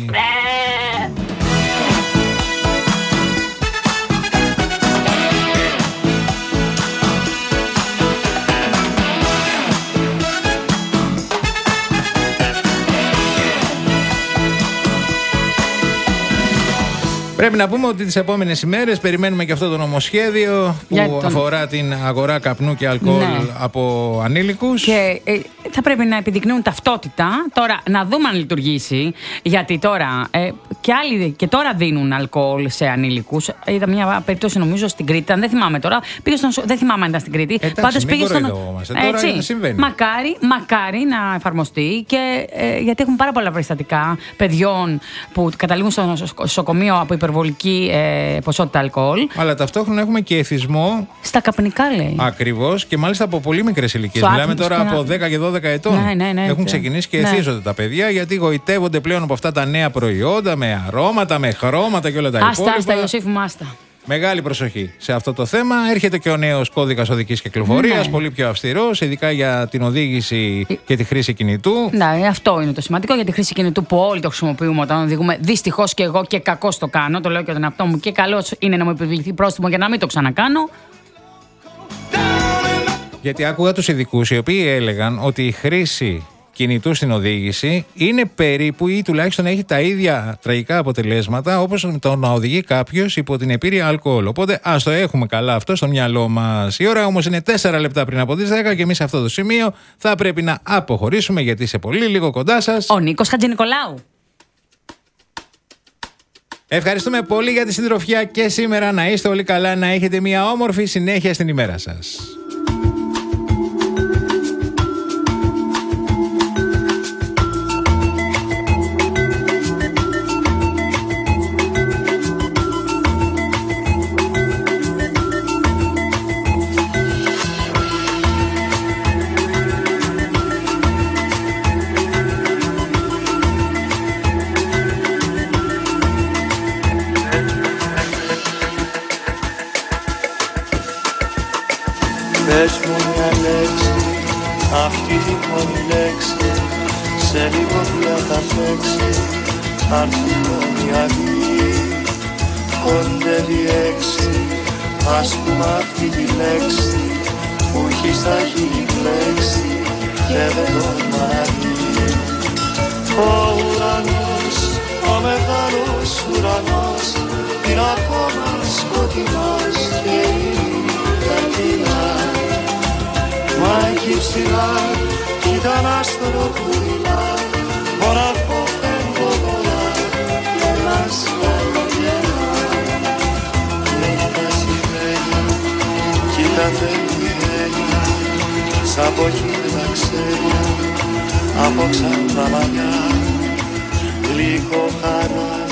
Πρέπει να πούμε ότι τις επόμενες ημέρες περιμένουμε και αυτό το νομοσχέδιο που τον... αφορά την αγορά καπνού και αλκοόλ, ναι, από ανήλικους. Και ε, θα πρέπει να επιδεικνύουν ταυτότητα. Τώρα να δούμε αν λειτουργήσει. Γιατί τώρα ε, και άλλοι και τώρα δίνουν αλκοόλ σε ανήλικους. Είδα μια περίπτωση νομίζω στην Κρήτη, δεν θυμάμαι τώρα. Πήγε στον... Δεν θυμάμαι αν ήταν στην Κρήτη. Πάντως πήγε στον. Έτσι, συμβαίνει. Μακάρι, μακάρι να εφαρμοστεί και ε, γιατί έχουν πάρα πολλά περιστατικά παιδιών που καταλήγουν στο νοσοκομείο από υπερβολική ε, ποσότητα αλκοόλ. Αλλά ταυτόχρονα έχουμε και εθισμό. Στα καπνικά, λέει. Ακριβώς, και μάλιστα από πολύ μικρές ηλικίες. Μιλάμε τώρα από δέκα και δώδεκα ετών. Ναι, ναι, ναι, έχουν ναι. ξεκινήσει και ναι. εθίζονται τα παιδιά γιατί γοητεύονται πλέον από αυτά τα νέα προϊόντα με αρώματα, με χρώματα και όλα τα άστα, υπόλοιπα. Άστα, Ιωσήφ μου, άστα. Μεγάλη προσοχή σε αυτό το θέμα. Έρχεται και ο νέος κώδικας οδικής κυκλοφορίας, ναι. πολύ πιο αυστηρός, ειδικά για την οδήγηση και τη χρήση κινητού. Ναι, αυτό είναι το σημαντικό για τη χρήση κινητού που όλοι το χρησιμοποιούμε όταν οδηγούμε. Δυστυχώς και εγώ και κακώς το κάνω. Το λέω και τον εαυτό μου και καλώς είναι να μου επιβληθεί πρόστιμο για να μην το ξανακάνω. Γιατί άκουγα τους ειδικούς οι οποίοι έλεγαν ότι η χρήση κινητού στην οδήγηση είναι περίπου ή τουλάχιστον έχει τα ίδια τραγικά αποτελέσματα όπως το να οδηγεί κάποιος υπό την επίρρεια αλκοόλ. Οπότε ας το έχουμε καλά αυτό στο μυαλό μας. Η ώρα όμως είναι τέσσερα λεπτά πριν από τις δέκα και εμείς σε αυτό το σημείο θα πρέπει να αποχωρήσουμε γιατί σε πολύ λίγο κοντά σας ο Νίκος Χατζηνικολάου. Ευχαριστούμε πολύ για τη συντροφιά και σήμερα. Να είστε όλοι καλά, να έχετε μια όμορφη συνέχεια στην ημέρα σας. Πες μου μια λέξη, αυτή η μόνη λέξη, σε λίγο πια θα παίξει, αν θυμώνει αγγλή, κοντεύει έξι, ας πούμε αυτή τη λέξη, που έχει στα χείλη κλέξει, και δεν τον μαραγεί. Ο ουρανός, ο μεγάλος ουρανός, είναι ακόμα σκοτεινός και είναι καρδινά. Μα εκεί ψηλά κι ήταν άστρο πουλά, μοναχό φεύγω πολλά, ένας καλογερά. Νύχτα συμβαίνει κι η κάθε μηδένια, σαν ποχύλα ξένια, από ξανά μαγιά, γλυκό χαρά.